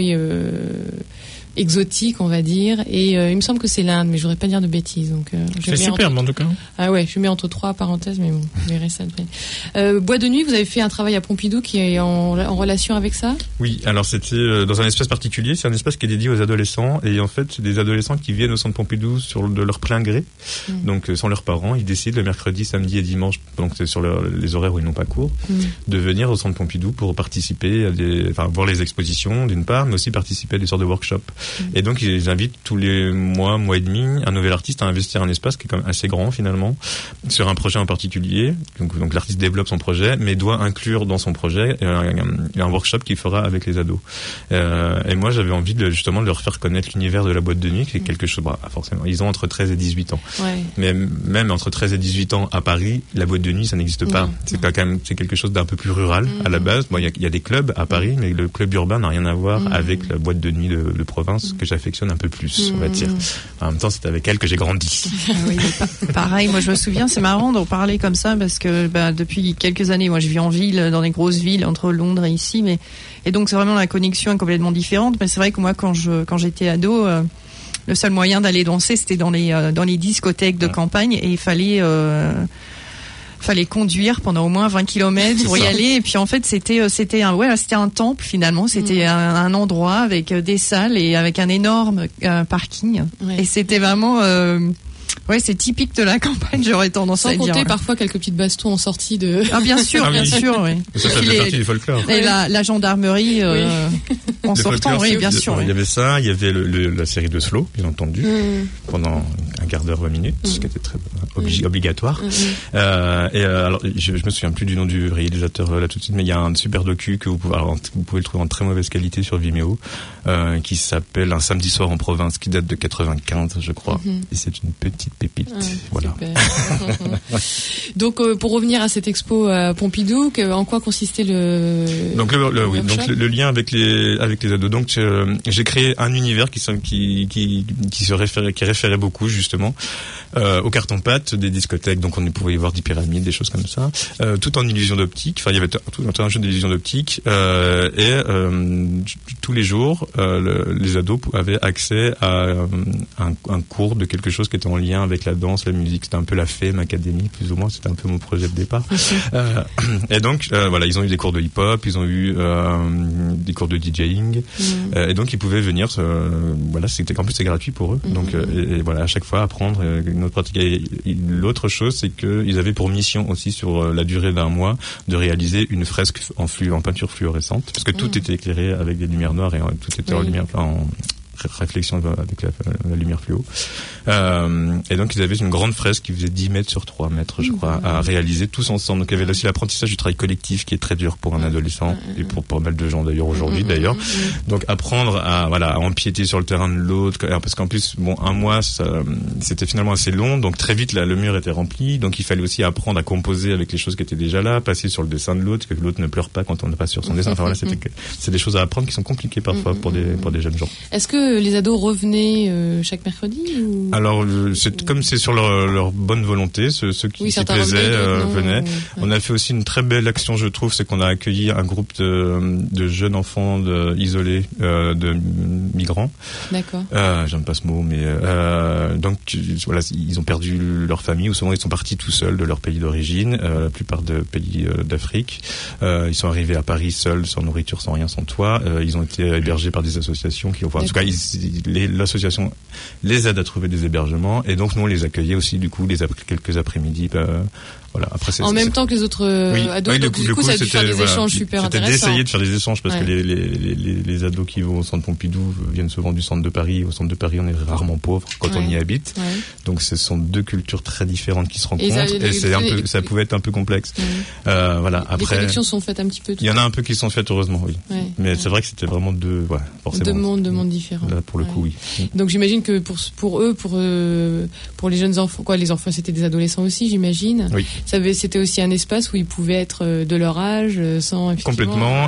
exotique, on va dire, et il me semble que c'est l'Inde, mais je voudrais pas dire de bêtises, donc c'est superbe en tout cas. Ah ouais, je mets entre 3 parenthèses, mais bon, je verrai ça après. Bois de nuit, vous avez fait un travail à Pompidou qui est en relation avec ça? Oui, alors c'était dans un espace particulier, c'est un espace qui est dédié aux adolescents, et en fait, c'est des adolescents qui viennent au centre Pompidou de leur plein gré, donc sans leurs parents, ils décident le mercredi, samedi et dimanche, donc c'est sur les horaires où ils n'ont pas cours, de venir au centre Pompidou pour participer à voir les expositions d'une part, mais aussi participer à des sortes de workshops. Et donc ils invitent tous les mois et demi un nouvel artiste à investir un espace qui est quand même assez grand finalement sur un projet en particulier. Donc l'artiste développe son projet mais doit inclure dans son projet un workshop qu'il fera avec les ados. Et moi j'avais envie justement de leur faire connaître l'univers de la boîte de nuit qui est quelque chose, forcément ils ont entre 13 et 18 ans. Mais même entre 13 et 18 ans à Paris, la boîte de nuit ça n'existe pas. C'est quelque chose d'un peu plus rural à la base. Bon, il y a des clubs à Paris mais le club urbain n'a rien à voir avec la boîte de nuit de province que j'affectionne un peu plus, on va dire. En même temps, c'est avec elle que j'ai grandi. Oui, pareil, moi je me souviens, c'est marrant d'en parler comme ça parce que depuis quelques années, moi je vis en ville, dans des grosses villes entre Londres et ici, et donc c'est vraiment la connexion est complètement différente. Mais c'est vrai que moi quand j'étais ado, le seul moyen d'aller danser, c'était dans les discothèques de campagne et il fallait conduire pendant au moins 20 km pour y aller, et puis en fait c'était un temple finalement, c'était un endroit avec des salles et avec un énorme parking, et c'était vraiment c'est typique de la campagne, j'aurais tendance à dire. Sans compter parfois quelques petites bastons en sortie de... Ah bien sûr, oui. Ça fait partie du folklore. Et la gendarmerie en sortant, oui, bien sûr. Il y avait ça, il y avait la série de slow, bien entendu, pendant un quart d'heure, 20 minutes, ce qui était très obligatoire. Et alors, je me souviens plus du nom du réalisateur là tout de suite, mais il y a un super docu que vous pouvez le trouver en très mauvaise qualité sur Vimeo, qui s'appelle Un samedi soir en province, qui date de 95, je crois. Et c'est une petite pépite. Voilà. Donc, pour revenir à cette expo à Pompidou, en quoi consistait donc le lien avec les ados. Donc j'ai créé un univers qui référait beaucoup justement au carton-pâte des discothèques. Donc on pouvait y voir des pyramides, des choses comme ça, tout en illusion d'optique. Enfin il y avait tout un jeu d'illusion d'optique et tous les jours les ados avaient accès à un cours de quelque chose qui était en lien avec la danse, la musique. C'était un peu la FEM Academy, plus ou moins. C'était un peu mon projet de départ. Et donc, ils ont eu des cours de hip-hop, ils ont eu des cours de DJing. Et donc, ils pouvaient venir. En plus, c'est gratuit pour eux. Donc, et voilà, à chaque fois, apprendre une autre pratique. Et l'autre chose, c'est qu'ils avaient pour mission aussi sur la durée d'un mois de réaliser une fresque en peinture fluorescente, parce que tout était éclairé avec des lumières noires et tout était en lumière, en réflexion avec la lumière fluo. Et donc ils avaient une grande fresque qui faisait 10 mètres sur 3 mètres, je crois, à réaliser tous ensemble. Donc il y avait aussi l'apprentissage du travail collectif qui est très dur pour un adolescent et pour pas mal de gens d'ailleurs aujourd'hui d'ailleurs. Donc apprendre à empiéter sur le terrain de l'autre, parce qu'en plus un mois c'était finalement assez long, donc très vite le mur était rempli, donc il fallait aussi apprendre à composer avec les choses qui étaient déjà là, passer sur le dessin de l'autre, que l'autre ne pleure pas quand on ne passe sur son dessin. Enfin voilà, c'est des choses à apprendre qui sont compliquées parfois pour des jeunes gens. Est-ce que les ados revenaient chaque mercredi ou... Alors, comme c'est sur leur bonne volonté, ceux qui s'y plaisaient venaient. On a fait aussi une très belle action, je trouve, c'est qu'on a accueilli un groupe de jeunes enfants isolés, de migrants. D'accord. J'aime pas ce mot, mais donc voilà, ils ont perdu leur famille, ou souvent ils sont partis tout seuls de leur pays d'origine, la plupart de pays d'Afrique. Ils sont arrivés à Paris seuls, sans nourriture, sans rien, sans toit. Ils ont été hébergés par des associations qui, en tout cas, l'association les aide à trouver des hébergements, et donc nous on les accueillait aussi quelques après-midi. Voilà. Après, en même temps que les autres ados, donc du coup ça a dû faire des échanges super intéressants. C'était d'essayer de faire des échanges, parce que les ados qui vont au centre Pompidou viennent souvent du centre de Paris. Au centre de Paris, on est rarement pauvre quand on y habite. Donc ce sont deux cultures très différentes qui se rencontrent, et ça pouvait être un peu complexe. Voilà. Après, les connexions sont faites un petit peu. Il y en a un peu qui sont faites, heureusement, oui. Mais c'est vrai que c'était vraiment deux mondes différents. Là, pour le coup, oui. Donc j'imagine que pour eux, pour les jeunes enfants, les enfants, c'était des adolescents aussi, j'imagine. Oui. C'était aussi un espace où ils pouvaient être de leur âge, sans complètement.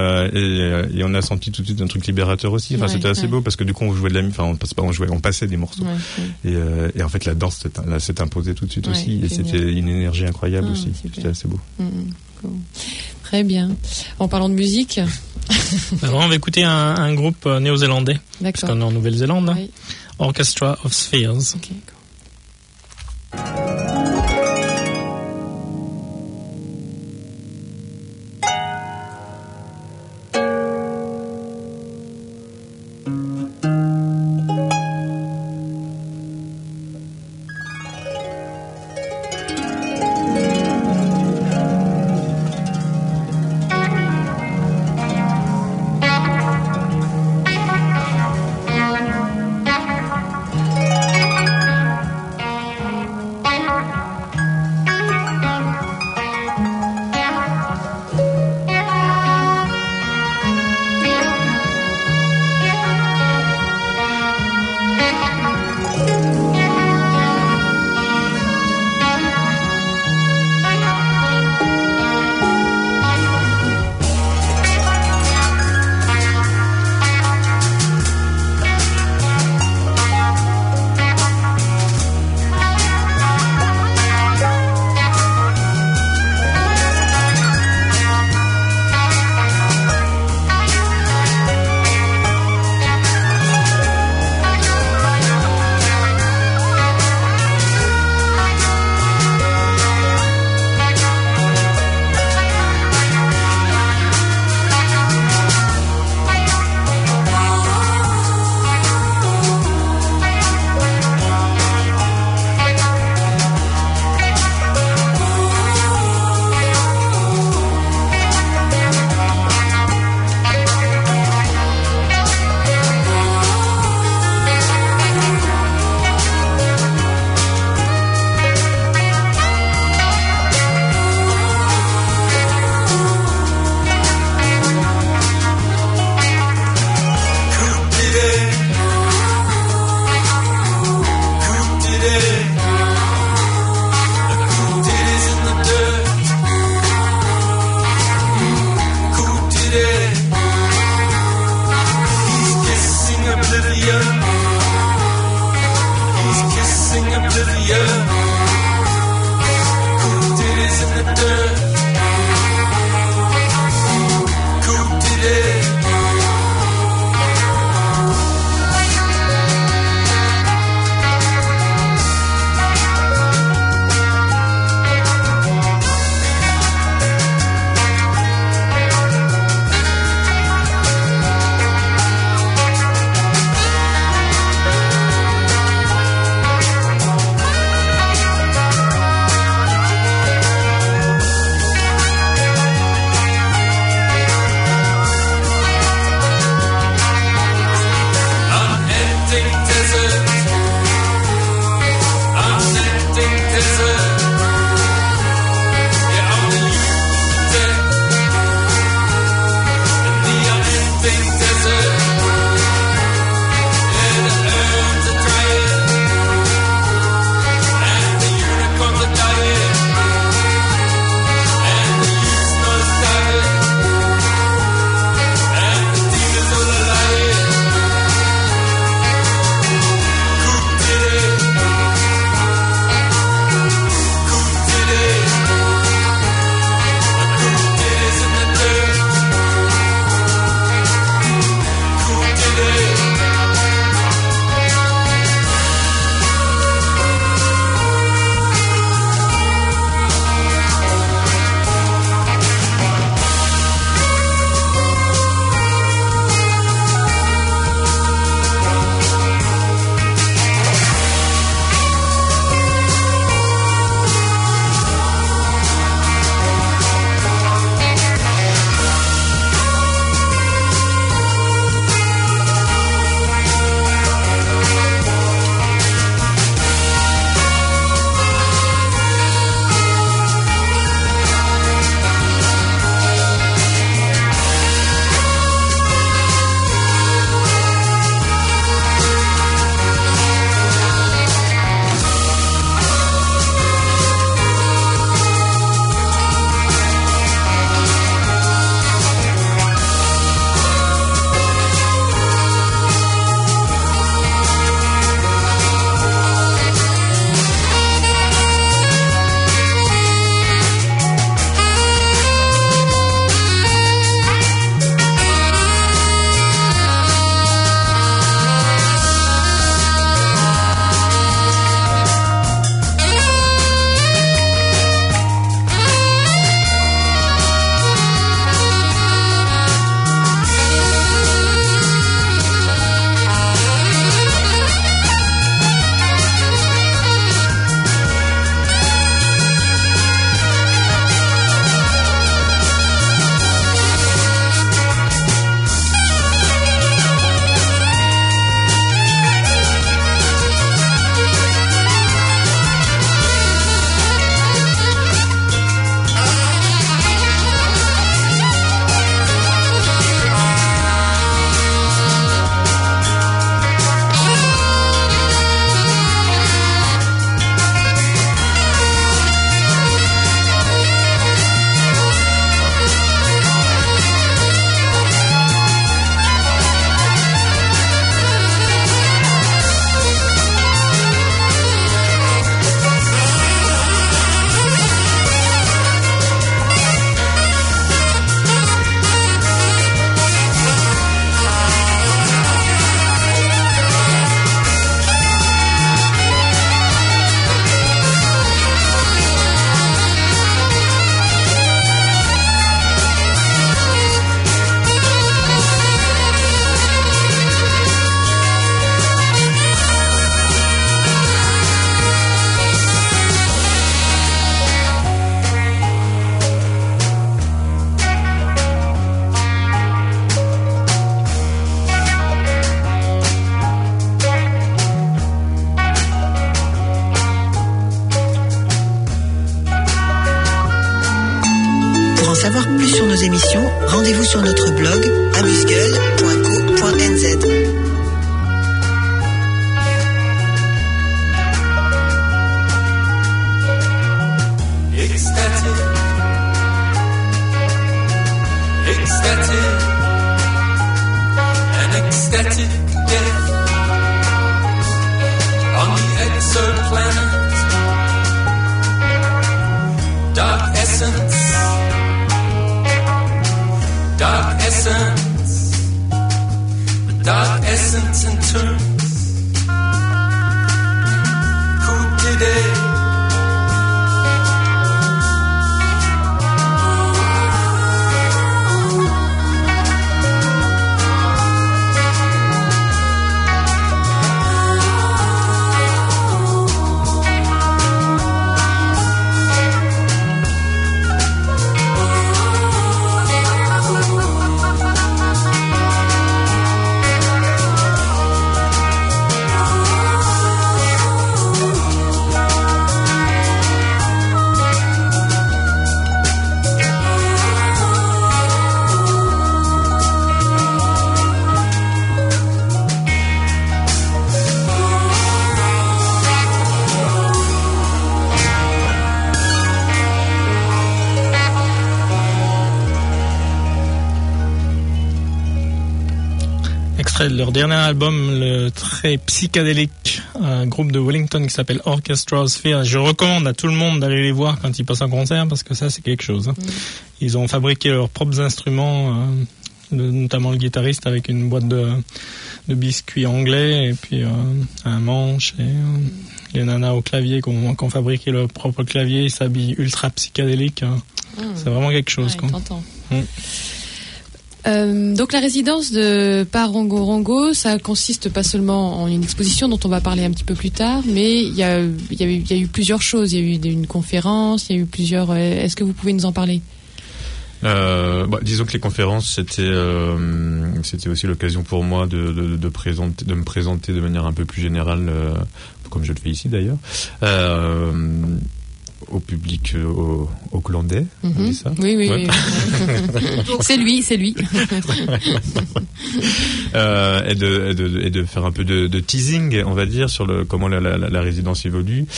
Et on a senti tout de suite un truc libérateur aussi. Enfin, c'était assez beau, parce que du coup on jouait on passait des morceaux. Et en fait la danse s'est imposée tout de suite aussi. Et c'était une énergie incroyable aussi. C'était assez beau. Cool. Très bien. En parlant de musique. Alors, on va écouter un groupe néo-zélandais. D'accord. Parce qu'on est en Nouvelle-Zélande. Oui. Orchestra of Spheres. Okay, cool. sur nos émissions, rendez-vous sur notre blog amusegueule.co.nz. Ecstatic, ecstatic, an ecstatic death on the exoplanet. Dark essence, dark essence, the dark essence entombs. Coup d'idée. De leur dernier album, le très psychédélique, un groupe de Wellington qui s'appelle Orchestral Sphere. Je recommande à tout le monde d'aller les voir quand ils passent en concert parce que ça c'est quelque chose. Ils ont fabriqué leurs propres instruments, notamment le guitariste avec une boîte de biscuits anglais et puis un manche et les nanas au clavier qui ont fabriqué leur propre clavier. Ils s'habillent ultra psychédélique. C'est vraiment quelque chose. Donc la résidence de Parangorango, ça consiste pas seulement en une exposition dont on va parler un petit peu plus tard, mais il y a eu plusieurs choses. Il y a eu une conférence, il y a eu plusieurs. Est-ce que vous pouvez nous en parler? Disons que les conférences c'était aussi l'occasion pour moi de me présenter de manière un peu plus générale, comme je le fais ici d'ailleurs. Au public aucklandais, on dit ça. Oui. c'est lui. Et de faire un peu de teasing, on va dire, sur comment la résidence évolue.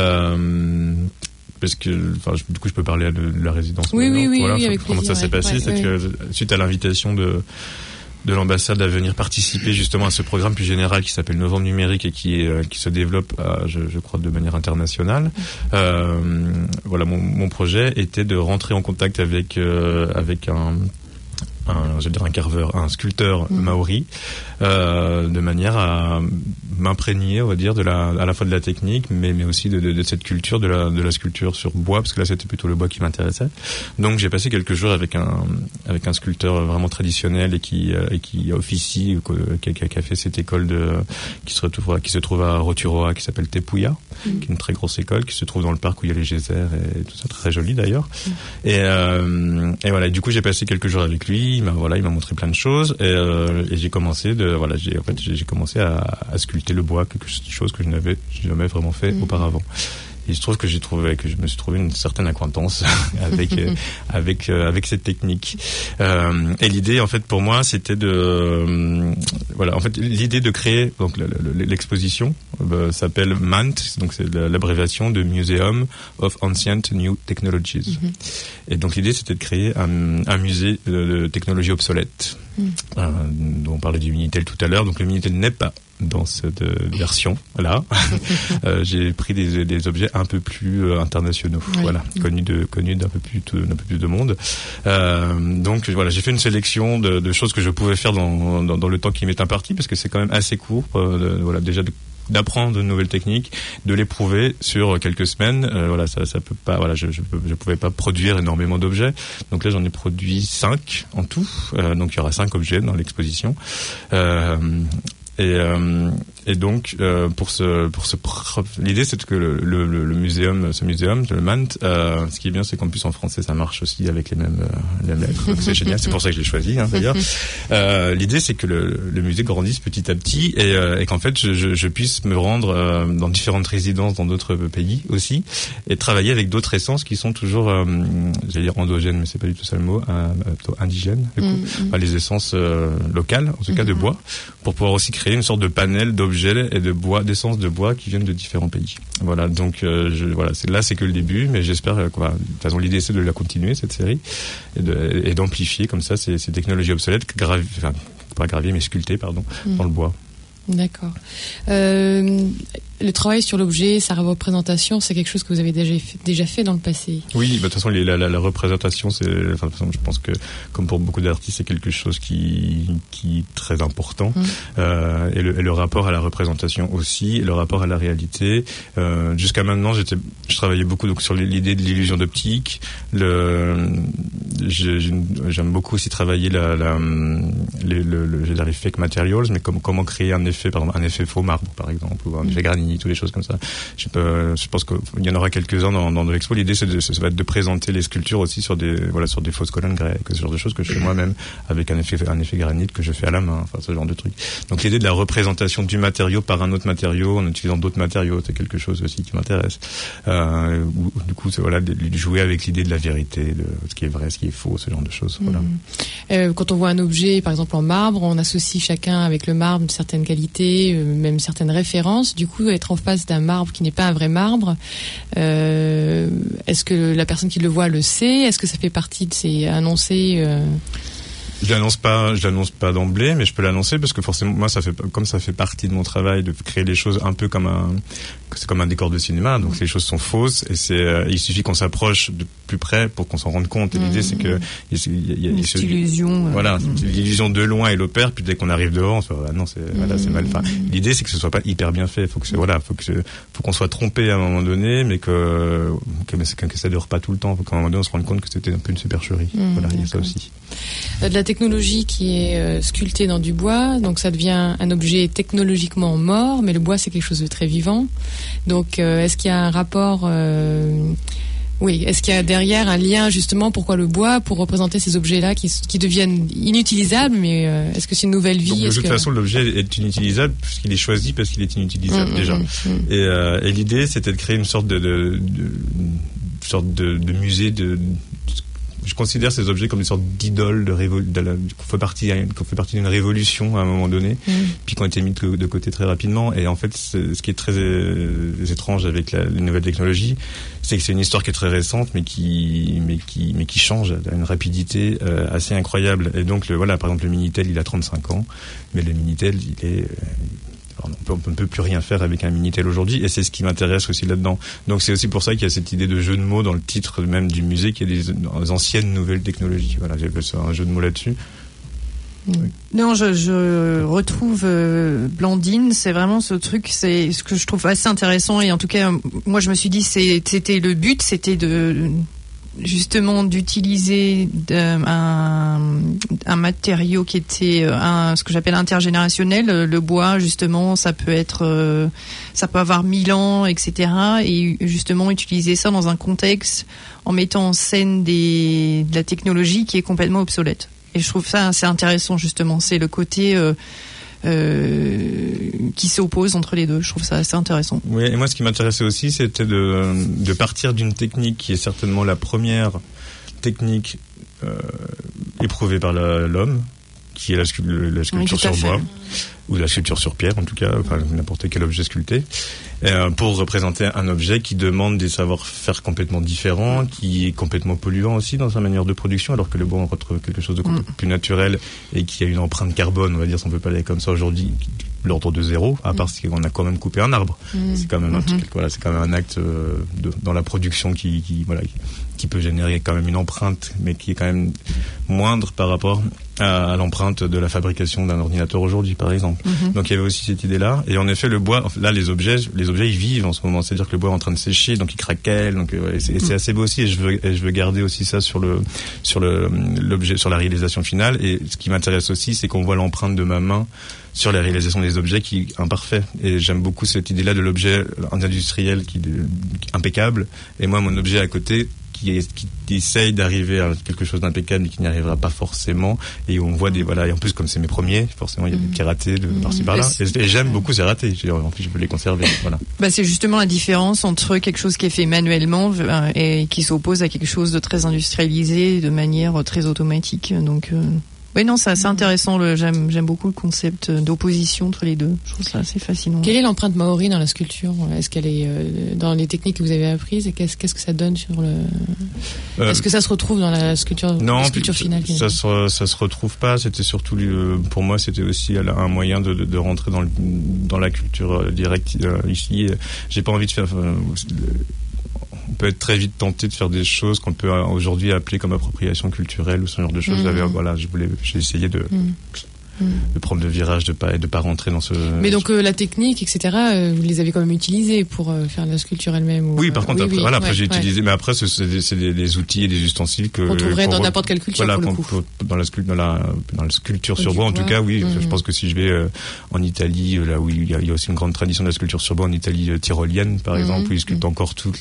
Parce que, du coup, je peux parler de la résidence. Oui, voilà, avec comment plaisir, ça s'est passé, c'est que suite à l'invitation de l'ambassade à venir participer justement à ce programme plus général qui s'appelle Novembre Numérique et qui se développe, je crois, de manière internationale. Voilà, mon projet était de rentrer en contact avec un carveur, un sculpteur maori, de manière à m'imprégner, on va dire, à la fois de la technique, mais aussi de cette culture de la sculpture sur bois, parce que là c'était plutôt le bois qui m'intéressait. Donc j'ai passé quelques jours avec un sculpteur vraiment traditionnel et qui officie, qui a fait cette école qui se trouve à Roturoa, qui s'appelle Tepuya, qui est une très grosse école qui se trouve dans le parc où il y a les geysers et tout ça, très joli d'ailleurs. Et voilà, du coup j'ai passé quelques jours avec lui. Il m'a montré plein de choses et j'ai commencé j'ai commencé à sculpter le bois, quelque chose que je n'avais jamais vraiment fait auparavant. Il se trouve que je me suis trouvé une certaine acquaintance avec cette technique. Et l'idée, en fait, pour moi, c'était l'idée de créer, donc l'exposition s'appelle MANT, donc c'est l'abréviation de Museum of Ancient New Technologies. Et donc l'idée, c'était de créer un musée de technologies obsolètes. On parlait du Minitel tout à l'heure, donc le Minitel n'est pas dans cette version là. J'ai pris des objets un peu plus internationaux, connus d'un peu plus de monde. Donc voilà, j'ai fait une sélection de choses que je pouvais faire dans le temps qui m'est imparti, parce que c'est quand même assez court. Déjà d'apprendre de nouvelles techniques, de les prouver sur quelques semaines. Ça peut pas. Je pouvais pas produire énormément d'objets. Donc là, j'en ai produit 5 en tout. Donc il y aura 5 objets dans l'exposition. Et donc l'idée c'est que le muséum, le MANT, ce qui est bien c'est qu'en plus en français ça marche aussi avec les mêmes lettres. Donc c'est génial, c'est pour ça que je l'ai choisi d'ailleurs. L'idée c'est que le musée grandisse petit à petit et qu'en fait je puisse me rendre dans différentes résidences dans d'autres pays aussi et travailler avec d'autres essences qui sont toujours j'allais dire endogènes mais c'est pas du tout ça le mot, plutôt indigènes du coup. Enfin, les essences locales en tout cas de bois, pour pouvoir aussi créer une sorte de panel d'objets et de bois, d'essences de bois qui viennent de différents pays. Voilà, donc c'est que le début, mais j'espère de toute façon l'idée c'est de la continuer cette série et d'amplifier comme ça ces technologies obsolètes pas gravées mais sculptées dans le bois. D'accord. Le travail sur l'objet, sa représentation, c'est quelque chose que vous avez déjà fait dans le passé. Oui, de toute façon, la représentation, je pense que, comme pour beaucoup d'artistes, c'est quelque chose qui est très important. Et le rapport à la représentation aussi, et le rapport à la réalité. Jusqu'à maintenant, je travaillais beaucoup donc sur l'idée de l'illusion d'optique. J'aime beaucoup aussi travailler les fake materials, mais comment créer un effet, par exemple, un effet faux marbre, par exemple, ou un effet granit, toutes les choses comme ça. Je pense qu'il y en aura quelques-uns dans l'expo. L'idée, ça va être de présenter les sculptures aussi sur des fausses colonnes grecques, ce genre de choses que je fais moi-même avec un effet granit que je fais à la main, ce genre de trucs. Donc l'idée de la représentation du matériau par un autre matériau en utilisant d'autres matériaux, c'est quelque chose aussi qui m'intéresse. Du coup, c'est de jouer avec l'idée de la vérité, de ce qui est vrai, ce qui est faux, ce genre de choses. Voilà. Quand on voit un objet, par exemple en marbre, on associe chacun avec le marbre une certaine qualité, même certaines références. Du coup, être en face d'un marbre qui n'est pas un vrai marbre, est-ce que la personne qui le voit le sait? Est-ce que ça fait partie de ces annoncés Je l'annonce pas d'emblée, mais je peux l'annoncer parce que forcément, moi, ça fait partie de mon travail de créer les choses un peu comme un décor de cinéma. Donc les choses sont fausses et il suffit qu'on s'approche de plus près pour qu'on s'en rende compte. Et l'idée, c'est que il y a cette illusion. Voilà, l'illusion de loin et l'opère. Puis dès qu'on arrive devant, on se dit, non, c'est mal. Enfin, l'idée, c'est que ce soit pas hyper bien fait. Faut qu'on soit trompé à un moment donné, mais que ça dure pas tout le temps. Faut qu'à un moment donné, on se rende compte que c'était un peu une supercherie. Voilà, il y a ça aussi. De la technologie qui est sculptée dans du bois, donc ça devient un objet technologiquement mort, mais le bois c'est quelque chose de très vivant. Donc est-ce qu'il y a un rapport est-ce qu'il y a derrière un lien justement pourquoi le bois pour représenter ces objets-là qui deviennent inutilisables, mais est-ce que c'est une nouvelle vie? Donc, de toute façon, l'objet est inutilisable puisqu'il est choisi parce qu'il est inutilisable déjà. Et l'idée c'était de créer une sorte de musée je considère ces objets comme une sorte d'idole qu'on fait partie d'une révolution à un moment donné, puis qui ont été mis de côté très rapidement. Et en fait, ce qui est très étrange avec les nouvelles technologies, c'est que c'est une histoire qui est très récente, mais qui change à une rapidité assez incroyable. Et donc, par exemple, le Minitel, il a 35 ans, mais le Minitel, il est on ne peut plus rien faire avec un Minitel aujourd'hui, et c'est ce qui m'intéresse aussi là-dedans. Donc c'est aussi pour ça qu'il y a cette idée de jeu de mots dans le titre même du musée, qui est des anciennes nouvelles technologies. Voilà, j'ai fait un jeu de mots là-dessus. Non, je retrouve Blandine, c'est vraiment ce truc, c'est ce que je trouve assez intéressant, et en tout cas, moi je me suis dit, c'était le but, c'était justement d'utiliser un matériau qui était ce que j'appelle intergénérationnel. Le bois, justement, ça peut avoir 1000 ans, etc. Et justement utiliser ça dans un contexte en mettant en scène de la technologie qui est complètement obsolète. Et je trouve ça assez intéressant, justement. C'est le côté qui s'oppose entre les deux. Je trouve ça assez intéressant. Oui, et moi ce qui m'intéressait aussi, c'était de partir d'une technique qui est certainement la première technique éprouvée par l'homme, qui est la sculpture sur bois, ou la sculpture sur pierre en tout cas, n'importe quel objet sculpté, pour représenter un objet qui demande des savoir-faire complètement différents, qui est complètement polluant aussi dans sa manière de production, alors que le bois, on retrouve quelque chose de complètement plus naturel et qui a une empreinte carbone, on va dire, si on peut parler comme ça aujourd'hui, l'ordre de 0, à part qu'on a quand même coupé un arbre. C'est quand même c'est quand même un acte dans la production qui peut générer quand même une empreinte, mais qui est quand même moindre par rapport à l'empreinte de la fabrication d'un ordinateur aujourd'hui, par exemple. Donc il y avait aussi cette idée-là. Et en effet, le bois, là, les objets, ils vivent en ce moment. C'est-à-dire que le bois est en train de sécher, donc il craquelle. Donc c'est assez beau aussi. Et je veux garder aussi ça sur l'objet, sur la réalisation finale. Et ce qui m'intéresse aussi, c'est qu'on voit l'empreinte de ma main sur la réalisation des objets qui est imparfait. Et j'aime beaucoup cette idée-là de l'objet industriel qui est impeccable. Et moi, mon objet à côté, qui essaye d'arriver à quelque chose d'impeccable mais qui n'y arrivera pas forcément, et on voit et en plus comme c'est mes premiers, forcément il y a des petits ratés de par-ci par-là, et j'aime beaucoup ces ratés, en plus je veux les conserver, voilà. C'est justement la différence entre quelque chose qui est fait manuellement et qui s'oppose à quelque chose de très industrialisé de manière très automatique, donc oui, non, c'est assez intéressant. J'aime beaucoup le concept d'opposition entre les deux. Je trouve ça assez fascinant. Quelle est l'empreinte maori dans la sculpture ? Est-ce qu'elle est dans les techniques que vous avez apprises, et qu'est-ce que ça donne sur le Est-ce que ça se retrouve dans la sculpture finale ? Ça se retrouve pas. C'était surtout pour moi, c'était aussi un moyen de rentrer dans la culture directe ici. J'ai pas envie de faire. On peut être très vite tenté de faire des choses qu'on peut aujourd'hui appeler comme appropriation culturelle ou ce genre de choses. J'ai essayé de prendre le virage, de pas rentrer dans ce. Mais donc la technique, etc. Vous les avez quand même utilisées pour faire la sculpture elle-même. Oui, par contre après j'ai utilisé, mais après c'est des outils et des ustensiles qu'on trouverait dans n'importe quelle culture. Voilà, pour le coup. Dans la sculpture sur bois, en tout cas, oui. Je pense que si je vais en Italie, là où il y a aussi une grande tradition de la sculpture sur bois, en Italie tyrolienne par exemple, où ils sculptent encore toutes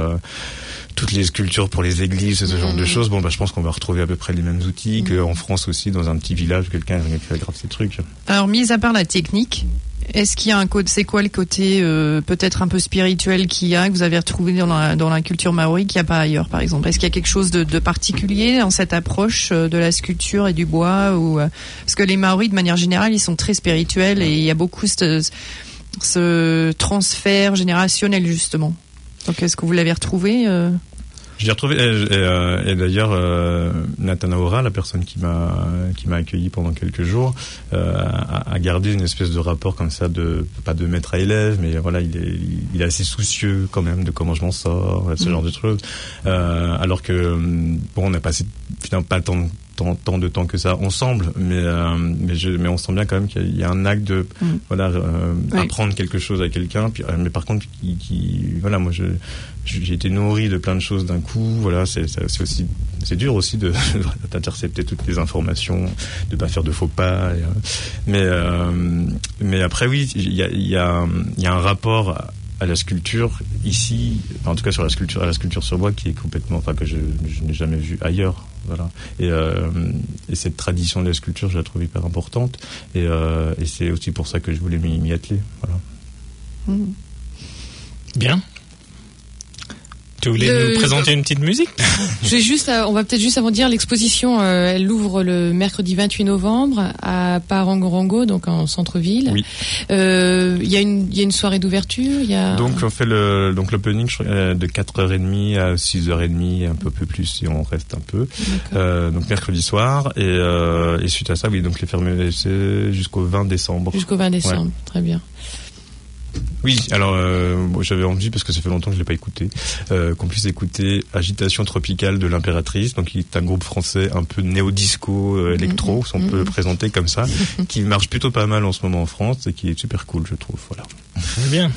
les sculptures pour les églises, ce genre de choses. Je pense qu'on va retrouver à peu près les mêmes outils qu'en France aussi, dans un petit village, quelqu'un qui grave ces trucs. Alors, mis à part la technique, est-ce qu'il y a c'est quoi le côté peut-être un peu spirituel que vous avez retrouvé dans la culture maori qu'il n'y a pas ailleurs, par exemple ? Est-ce qu'il y a quelque chose de particulier dans cette approche de la sculpture et du bois parce que les Maoris, de manière générale, ils sont très spirituels et il y a beaucoup ce transfert générationnel, justement. Donc, est-ce que vous l'avez retrouvé Je l'ai retrouvé, et d'ailleurs, Natanaora, la personne qui m'a accueilli pendant quelques jours, a gardé une espèce de rapport comme ça, pas de maître à élève, mais voilà, il est assez soucieux quand même de comment je m'en sors, ce genre de choses. Alors que, on a passé finalement pas tant de temps que ça ensemble, mais on sent bien quand même qu'il y a un acte de apprendre quelque chose à quelqu'un, mais par contre moi j'ai été nourri de plein de choses d'un coup, c'est dur aussi d'intercepter toutes les informations, de pas faire de faux pas, mais après oui, il y a un rapport à la sculpture ici, en tout cas à la sculpture sur bois, qui est complètement, que je n'ai jamais vu ailleurs. Voilà. Et cette tradition de la sculpture, je la trouve hyper importante. Et c'est aussi pour ça que je voulais m'y atteler. Voilà. Bien. Tu voulais nous présenter une petite musique ? On va peut-être juste avant de dire, l'exposition, elle ouvre le mercredi 28 novembre à Parangorango, donc en centre-ville. Oui. Il y a une soirée d'ouverture. Donc on fait l'opening de 4h30 à 6h30, un peu plus si on reste un peu. Donc mercredi soir, et suite à ça, oui, donc les fermés, c'est jusqu'au 20 décembre. Jusqu'au 20 décembre, très bien. Oui, alors j'avais envie, parce que ça fait longtemps que je l'ai pas écouté, qu'on puisse écouter Agitation Tropicale de l'Impératrice, donc qui est un groupe français un peu néo-disco électro, si on peut le présenter comme ça, qui marche plutôt pas mal en ce moment en France et qui est super cool, je trouve. Voilà. Très bien.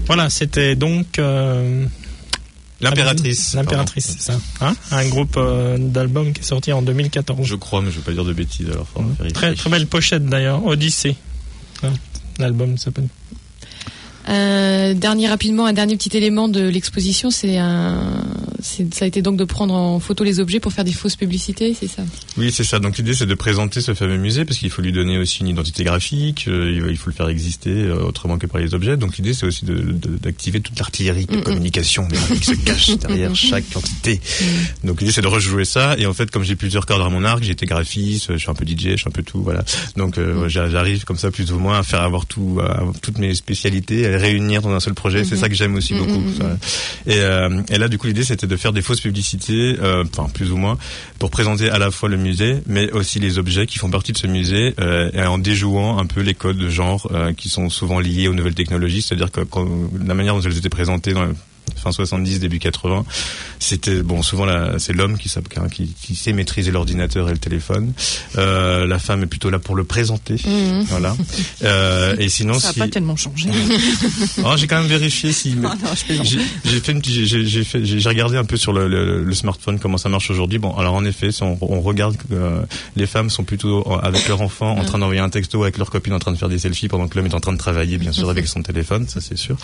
Voilà, c'était donc L'impératrice. L'impératrice, c'est ça. Hein, un groupe d'albums qui est sorti en 2014. Je crois, mais je ne veux pas dire de bêtises. Alors, très belle pochette d'ailleurs, Odyssée. L'album s'appelle. Un dernier petit élément de l'exposition, ça a été donc de prendre en photo les objets pour faire des fausses publicités, c'est ça? Oui, c'est ça. Donc l'idée, c'est de présenter ce fameux musée parce qu'il faut lui donner aussi une identité graphique, il faut le faire exister autrement que par les objets. Donc l'idée, c'est aussi d'activer toute l'artillerie de communication qui se cache derrière chaque entité. Donc l'idée, c'est de rejouer ça. Et en fait, comme j'ai plusieurs cordes à mon arc, j'ai été graphiste, je suis un peu DJ, je suis un peu tout, voilà. Donc j'arrive comme ça plus ou moins à avoir toutes mes spécialités, à les réunir dans un seul projet. C'est ça que j'aime aussi beaucoup. Et là, du coup, l'idée, c'était de faire des fausses publicités, plus ou moins, pour présenter à la fois le musée, mais aussi les objets qui font partie de ce musée, et en déjouant un peu les codes de genre qui sont souvent liés aux nouvelles technologies. C'est-à-dire que la manière dont elles étaient présentées dans fin 70, début 80, c'était souvent c'est l'homme qui sait maîtriser l'ordinateur et le téléphone. La femme est plutôt là pour le présenter. Voilà. Et sinon, ça n'a pas tellement changé. J'ai quand même vérifié si. J'ai regardé un peu sur le smartphone comment ça marche aujourd'hui. Bon, alors en effet, si on regarde, les femmes sont plutôt avec leur enfant en train d'envoyer un texto avec leur copine en train de faire des selfies pendant que l'homme est en train de travailler, bien sûr, avec son téléphone, ça c'est sûr.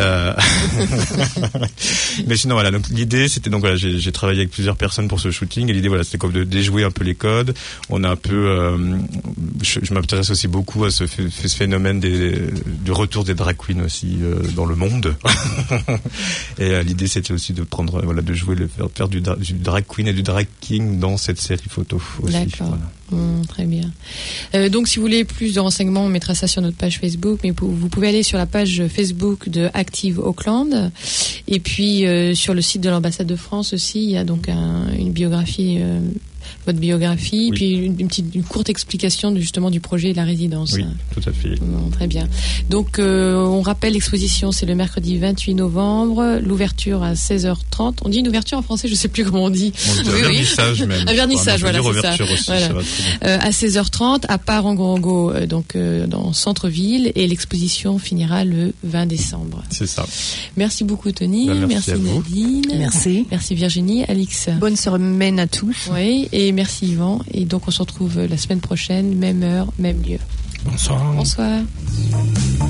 Mais sinon voilà, donc l'idée c'était j'ai travaillé avec plusieurs personnes pour ce shooting et l'idée c'était comme de déjouer un peu les codes. On a un peu je m'intéresse aussi beaucoup à ce phénomène du retour des drag queens aussi dans le monde. Et l'idée c'était aussi de prendre de jouer faire du drag queen et du drag king dans cette série photo aussi. D'accord. Très bien. Donc si vous voulez plus de renseignements, on mettra ça sur notre page Facebook, mais vous pouvez aller sur la page Facebook de Active Auckland et puis sur le site de l'ambassade de France aussi, il y a donc une biographie, votre biographie, oui. Puis une courte explication justement du projet et de la résidence. Oui, tout à fait. Très bien. Donc on rappelle l'exposition, c'est le mercredi 28 novembre, l'ouverture à 16h30. On dit une ouverture en français, je sais plus comment on dit. Un vernissage même. Un vernissage, voilà, c'est ça. Aussi, voilà. Ça à 16h30 à Parangorango, dans centre-ville, et l'exposition finira le 20 décembre. C'est ça. Merci beaucoup Tony, merci Nadine. Merci Virginie, Alix. Bonne semaine à tous. Oui, et merci Yvan. Et donc on se retrouve la semaine prochaine, même heure, même lieu. Bonsoir. Bonsoir.